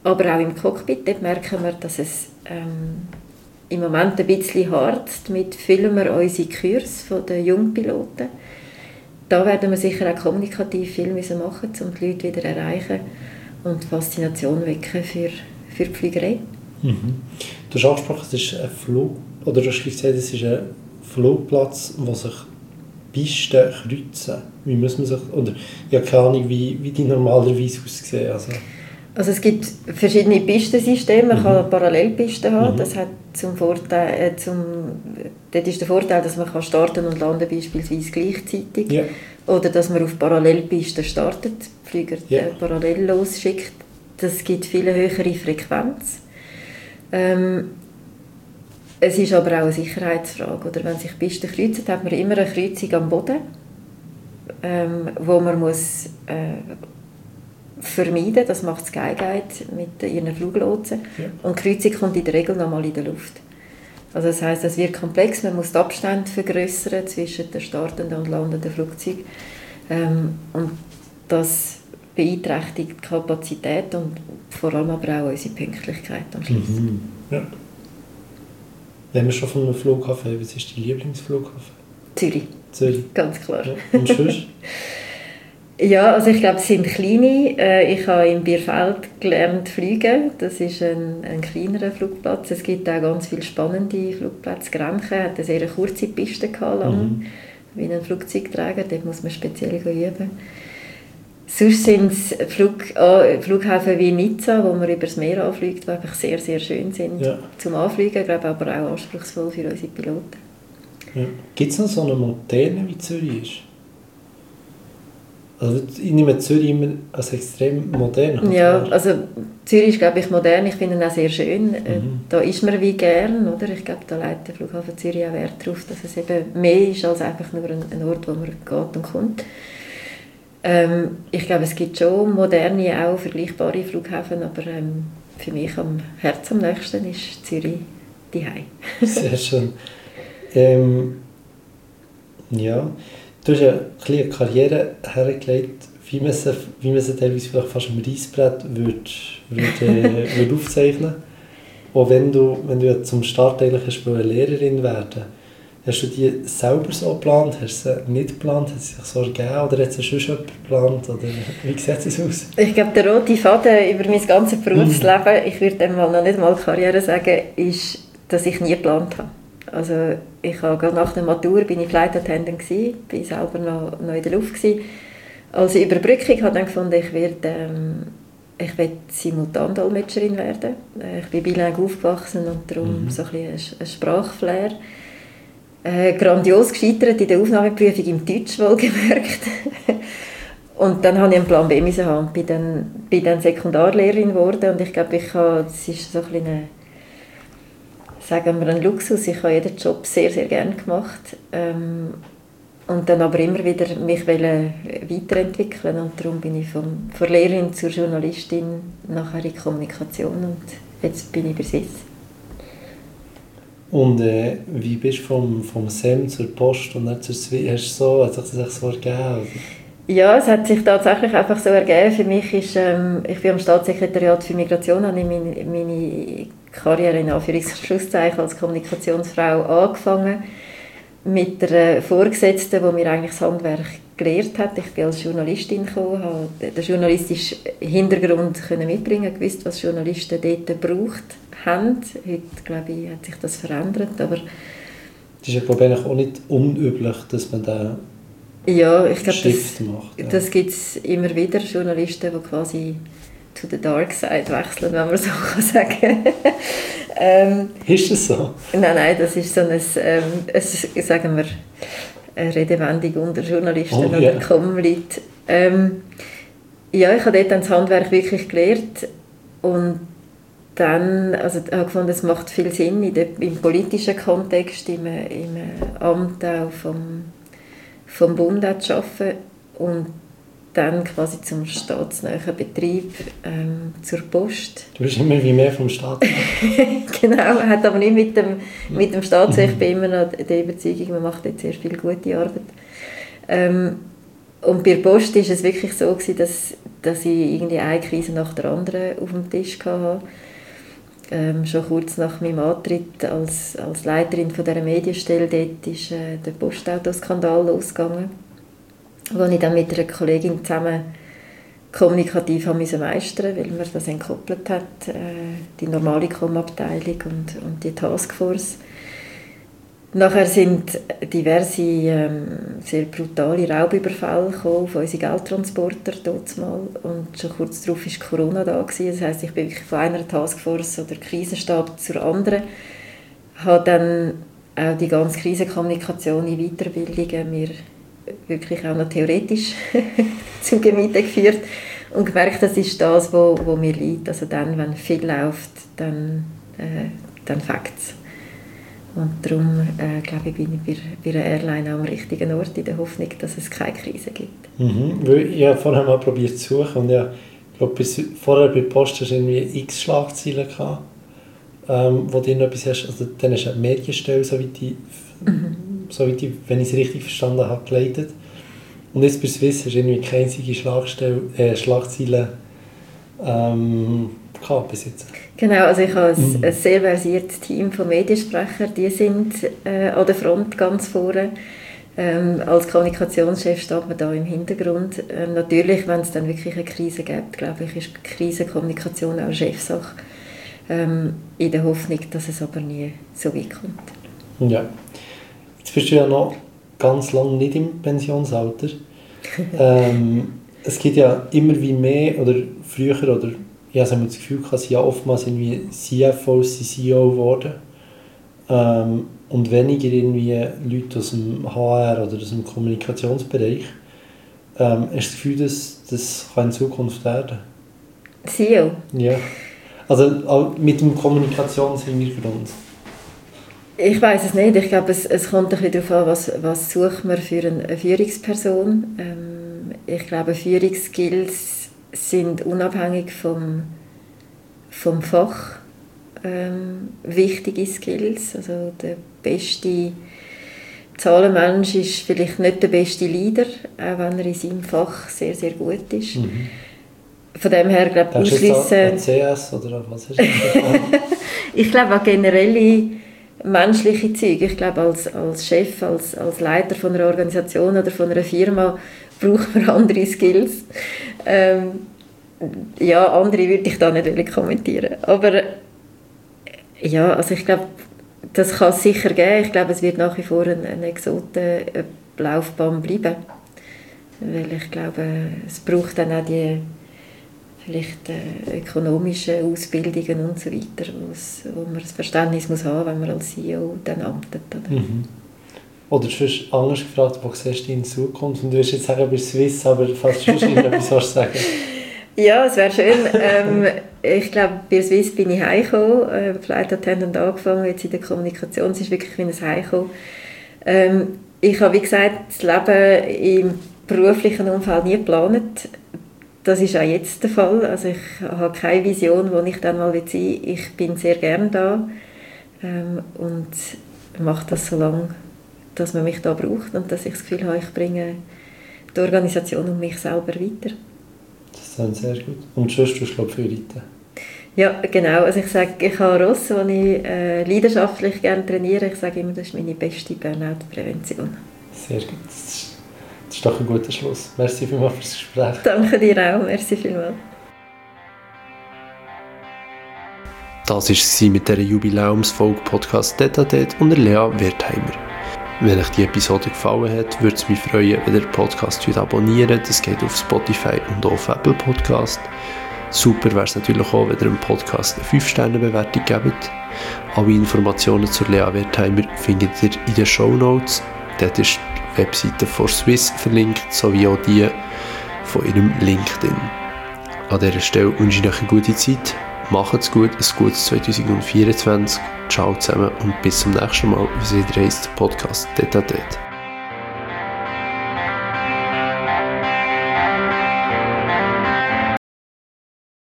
S3: Aber auch im Cockpit, dort merken wir, dass es ähm, im Moment ein bisschen harzt. Damit füllen wir unsere Kurse von den Jungpiloten. Da werden wir sicher auch kommunikativ viel müssen machen, um die Leute wieder zu erreichen und die Faszination wecken für, für die Fliegerei.
S2: Mhm. Du hast angesprochen, es ist ein Flug, oder du hast gesagt, es ist ein Flugplatz, wo sich Pisten kreuzen. Wie muss man sich, oder ich habe keine Ahnung, wie, wie die normalerweise aussehen. Also.
S3: Also es gibt verschiedene Pistensysteme. Man
S2: mhm. kann
S3: Parallelpisten haben.
S2: Mhm.
S3: Das hat zum Vorteil, äh, zum, dort ist der Vorteil, dass man kann starten und landen beispielsweise gleichzeitig.
S2: Ja.
S3: Oder dass man auf Parallelpisten startet, die Flieger
S2: ja.
S3: äh, parallel losschickt. Das gibt viel höhere Frequenz. Ähm, es ist aber auch eine Sicherheitsfrage. Oder wenn sich Pisten kreuzen, hat man immer eine Kreuzung am Boden, ähm, wo man muss, äh, vermeiden, das macht Skyguide mit ihren Fluglotsen. Ja. Und die Kreuzung kommt in der Regel noch mal in der Luft. Also das heisst, es wird komplex, man muss die Abstände vergrößern zwischen den startenden und landenden Flugzeugen. Ähm, und das beeinträchtigt die Kapazität und vor allem aber auch unsere Pünktlichkeit am Schluss.
S2: Mhm. Ja. Wenn wir schon von einem Flughafen haben, was ist dein Lieblingsflughafen?
S3: Zürich.
S2: Zürich.
S3: Ganz klar.
S2: Ja. Und sonst?
S3: Ja, also ich glaube, es sind kleine. Ich habe in Bierfeld gelernt fliegen. Das ist ein, ein kleinerer Flugplatz. Es gibt auch ganz viele spannende Flugplätze. Grenchen hat eine sehr kurze Piste gehabt, lang, mhm. wie ein Flugzeugträger. Dort muss man speziell üben. Sonst sind es Flug, oh, Flughäfen wie Nizza, wo man über das Meer anfliegt, die einfach sehr, sehr schön sind ja. zum Anfliegen. Ich glaube aber auch anspruchsvoll für unsere Piloten.
S2: Ja. Gibt es noch so eine Moderne, wie Zürich ist? Also ich nehme Zürich immer als extrem modern.
S3: Ja, also Zürich ist, glaube ich, modern. Ich finde ihn auch sehr schön. Mhm. Da ist man wie gern, oder? Ich glaube, da legt der Flughafen Zürich auch Wert darauf, dass es eben mehr ist als einfach nur ein Ort, wo man geht und kommt. Ähm, ich glaube, es gibt schon moderne, auch vergleichbare Flughäfen, aber ähm, für mich am Herz am nächsten ist Zürich die Hei.
S2: Sehr schön. Ähm, ja. Du hast ja eine Karriere hergelegt, wie man sie, wie man sie teilweise vielleicht fast am Reissbrett würde, würde, äh, würde aufzeichnen. Auch wenn du, wenn du ja zum Start eigentlich hast, eine Lehrerin werden, hast du die selber so geplant, hast du sie nicht geplant, hat sie sich so ergeben oder hat sie schon jemand geplant? Oder wie sieht es aus?
S3: Ich glaube, der rote Faden über mein ganzes Berufsleben, ich würde einmal noch nicht mal Karriere sagen, ist, dass ich nie geplant habe. Also ich habe nach der Matur bin ich Flight Attendant gsi, bin selber noch, noch in der Luft gsi. Als Überbrückung habe ich dann gefunden, ich werde ähm, ich werde Simultandolmetscherin werden. Ich bin bilingue aufgewachsen und darum mhm. so ein bisschen ein Sprachflair. Äh, grandios gescheitert in der Aufnahmeprüfung im Deutsch wohlgemerkt. Und dann habe ich einen Plan B müssen haben und bin dann, bin dann Sekundarlehrerin geworden und ich glaube, ich habe, das ist so ein bisschen eine, sagen wir, ein Luxus. Ich habe jeden Job sehr, sehr gerne gemacht. Ähm, und dann aber immer wieder mich weiterentwickeln. Und darum bin ich vom, von Lehrerin zur Journalistin, nachher in Kommunikation und jetzt bin ich bei S I S.
S2: Und äh, wie bist du vom, vom S E M zur Post und dann zur S W I? Hast du so, hat sich das so ergeben? Oder?
S3: Ja, es hat sich tatsächlich einfach so ergeben. Für mich ist, ähm, ich bin am Staatssekretariat für Migration, habe ich meine, meine Karriere in Anführungs- und Schlusszeichen als Kommunikationsfrau angefangen. Mit der Vorgesetzten, die mir eigentlich das Handwerk gelehrt hat. Ich bin als Journalistin gekommen, habe den journalistischen Hintergrund mitbringen, gewusst, was Journalisten dort gebraucht haben. Heute, glaube ich, hat sich das verändert. Aber
S2: das ist ja, glaube ich, auch nicht unüblich, dass man da
S3: ja, ich glaube,
S2: Shift
S3: das,
S2: macht. Ja.
S3: Das gibt es immer wieder, Journalisten, die quasi to the dark side wechseln, wenn man so kann sagen. ähm,
S2: ist das so?
S3: Nein, nein, das ist so ein, ähm, ein sagen wir, eine Redewendung unter Journalisten
S2: oh,
S3: oder
S2: yeah.
S3: Common-Leute. Ähm, ja, ich habe dort dann das Handwerk wirklich gelernt und dann, also ich habe gefunden, es macht viel Sinn in der, im politischen Kontext, im, im Amt auch vom, vom Bund auch zu arbeiten und dann quasi zum staatsnahen Betrieb, ähm, zur Post.
S2: Du bist immer wie mehr vom Staat.
S3: Genau, hat aber nicht mit dem, mit dem Staat. Ich bin immer noch der Überzeugung, man macht jetzt sehr viel gute Arbeit. Ähm, und bei der Post war es wirklich so gewesen, dass dass ich irgendwie eine Krise nach der anderen auf dem Tisch hatte. Ähm, schon kurz nach meinem Antritt als, als Leiterin von dieser Medienstelle, dort ist äh, der Postautoskandal losgegangen, wo ich dann mit einer Kollegin zusammen kommunikativ haben müssen meistern, weil man das entkoppelt hat, äh, die normale Com-Abteilung und, und die Taskforce. Nachher sind diverse ähm, sehr brutale Raubüberfälle gekommen auf unsere Geldtransporter dort mal. Und schon kurz darauf war Corona da gewesen. Das heisst, ich bin wirklich von einer Taskforce oder Krisenstab zur anderen. Habe dann auch die ganze Krisenkommunikation in Weiterbildungen mir wirklich auch noch theoretisch zu Gemüte geführt und gemerkt, das ist das, wo, wo mir liegt. Also dann, wenn viel läuft, dann, äh, dann fängt es. Und darum äh, glaube ich, bin ich bei, bei einer Airline am richtigen Ort, in der Hoffnung, dass es keine Krise gibt.
S2: Mhm. Ich habe vorher mal probiert zu suchen und ja, ich glaube, bis, vorher bei Post hast du irgendwie x Schlagzeilen gehabt, ähm, wo du noch etwas hast. Also dann hast du eine Medienstelle, so wie die, mhm. so wie die, wenn ich es richtig verstanden habe, geleitet. Und jetzt bei Swiss hast du irgendwie keine einzige Schlagstelle, äh, Schlagzeile ähm, gehabt bis jetzt.
S3: Genau, also ich habe ein, mhm. ein sehr versiertes Team von Mediensprechern, die sind äh, an der Front ganz vorne. Ähm, als Kommunikationschef steht man da im Hintergrund. Ähm, natürlich, wenn es dann wirklich eine Krise gibt, glaube ich, ist Krisenkommunikation auch Chefsache. Ähm, in der Hoffnung, dass es aber nie so weit kommt.
S2: Ja. Jetzt bist du ja noch ganz lange nicht im Pensionsalter. ähm, es gibt ja immer wie mehr, oder früher, oder ich habe das Gefühl, dass ja oftmals irgendwie C F Os, C E O geworden ähm, und weniger irgendwie Leute aus dem H R oder aus dem Kommunikationsbereich. Ähm, hast du das Gefühl, dass das kann in Zukunft werden?
S3: C E O?
S2: Ja. Also mit dem Kommunikationshintergrund.
S3: Ich weiß es nicht. Ich glaube, es, es kommt ein bisschen darauf an, was, was sucht man für eine Führungsperson. Ähm, ich glaube, Führungsskills sind unabhängig vom, vom Fach ähm, wichtige Skills. Also der beste Zahlenmensch ist vielleicht nicht der beste Leader, auch wenn er in seinem Fach sehr, sehr gut ist. Mhm. Von dem her, glaube ich, ausschliessen...
S2: C S oder was ist das?
S3: Ich glaube auch generelle menschliche Züge. Ich glaube, als, als Chef, als, als Leiter von einer Organisation oder von einer Firma braucht man andere Skills. Ähm, ja, andere würde ich da nicht kommentieren. Aber ja, also ich glaube, das kann es sicher geben. Ich glaube, es wird nach wie vor eine, eine Exotenlaufbahn bleiben. Weil ich glaube, es braucht dann auch die vielleicht äh, ökonomische Ausbildungen und so weiter, wo man das Verständnis muss haben, wenn man als C E O dann amtet. Oder,
S2: mhm. oder sonst anders gefragt, wo siehst du in Zukunft? Und du wirst jetzt sagen, bei Swiss, aber fast sonst nicht etwas willst du sagen.
S3: Ja, es wäre schön. ähm, ich glaube, bei Swiss bin ich heimgekommen, äh, Flight Attendant angefangen, jetzt in der Kommunikation, es ist wirklich wie ein Heimkommen. Ähm, ich habe, wie gesagt, das Leben im beruflichen Umfeld nie geplant. Das ist auch jetzt der Fall. Also ich habe keine Vision, wo ich dann mal sein will. Ich bin sehr gerne da ähm, und mache das so lange, dass man mich da braucht und dass ich das Gefühl habe, ich bringe die Organisation und mich selber weiter.
S2: Das ist sehr gut. Und sonst tust du, glaube ich, viel reiten?
S3: Ja, genau. Also ich sage, ich habe Ross, die ich äh, leidenschaftlich gerne trainiere. Ich sage immer, das ist meine beste Burnout-Prävention.
S2: Sehr gut. Das ist Das ist doch ein guter Schluss. Merci vielmals fürs Gespräch.
S3: Danke dir auch. Merci vielmals.
S1: Das war es mit dieser Jubiläumsfolge Podcast Detatet und der Lea Wertheimer. Wenn euch die Episode gefallen hat, würde es mich freuen, wenn ihr den Podcast abonniert. Das geht auf Spotify und auf Apple Podcast. Super wäre es natürlich auch, wenn ihr dem Podcast eine fünf Sterne Bewertung gebt. Alle Informationen zur Lea Wertheimer findet ihr in den Shownotes. Dort ist die Webseite von Swiss verlinkt, sowie auch die von ihrem LinkedIn. An dieser Stelle wünsche ich euch eine gute Zeit. Macht's gut, ein gutes zwanzig vierundzwanzig. Ciao zusammen und bis zum nächsten Mal, wie es wieder heisst, Podcast Detatet.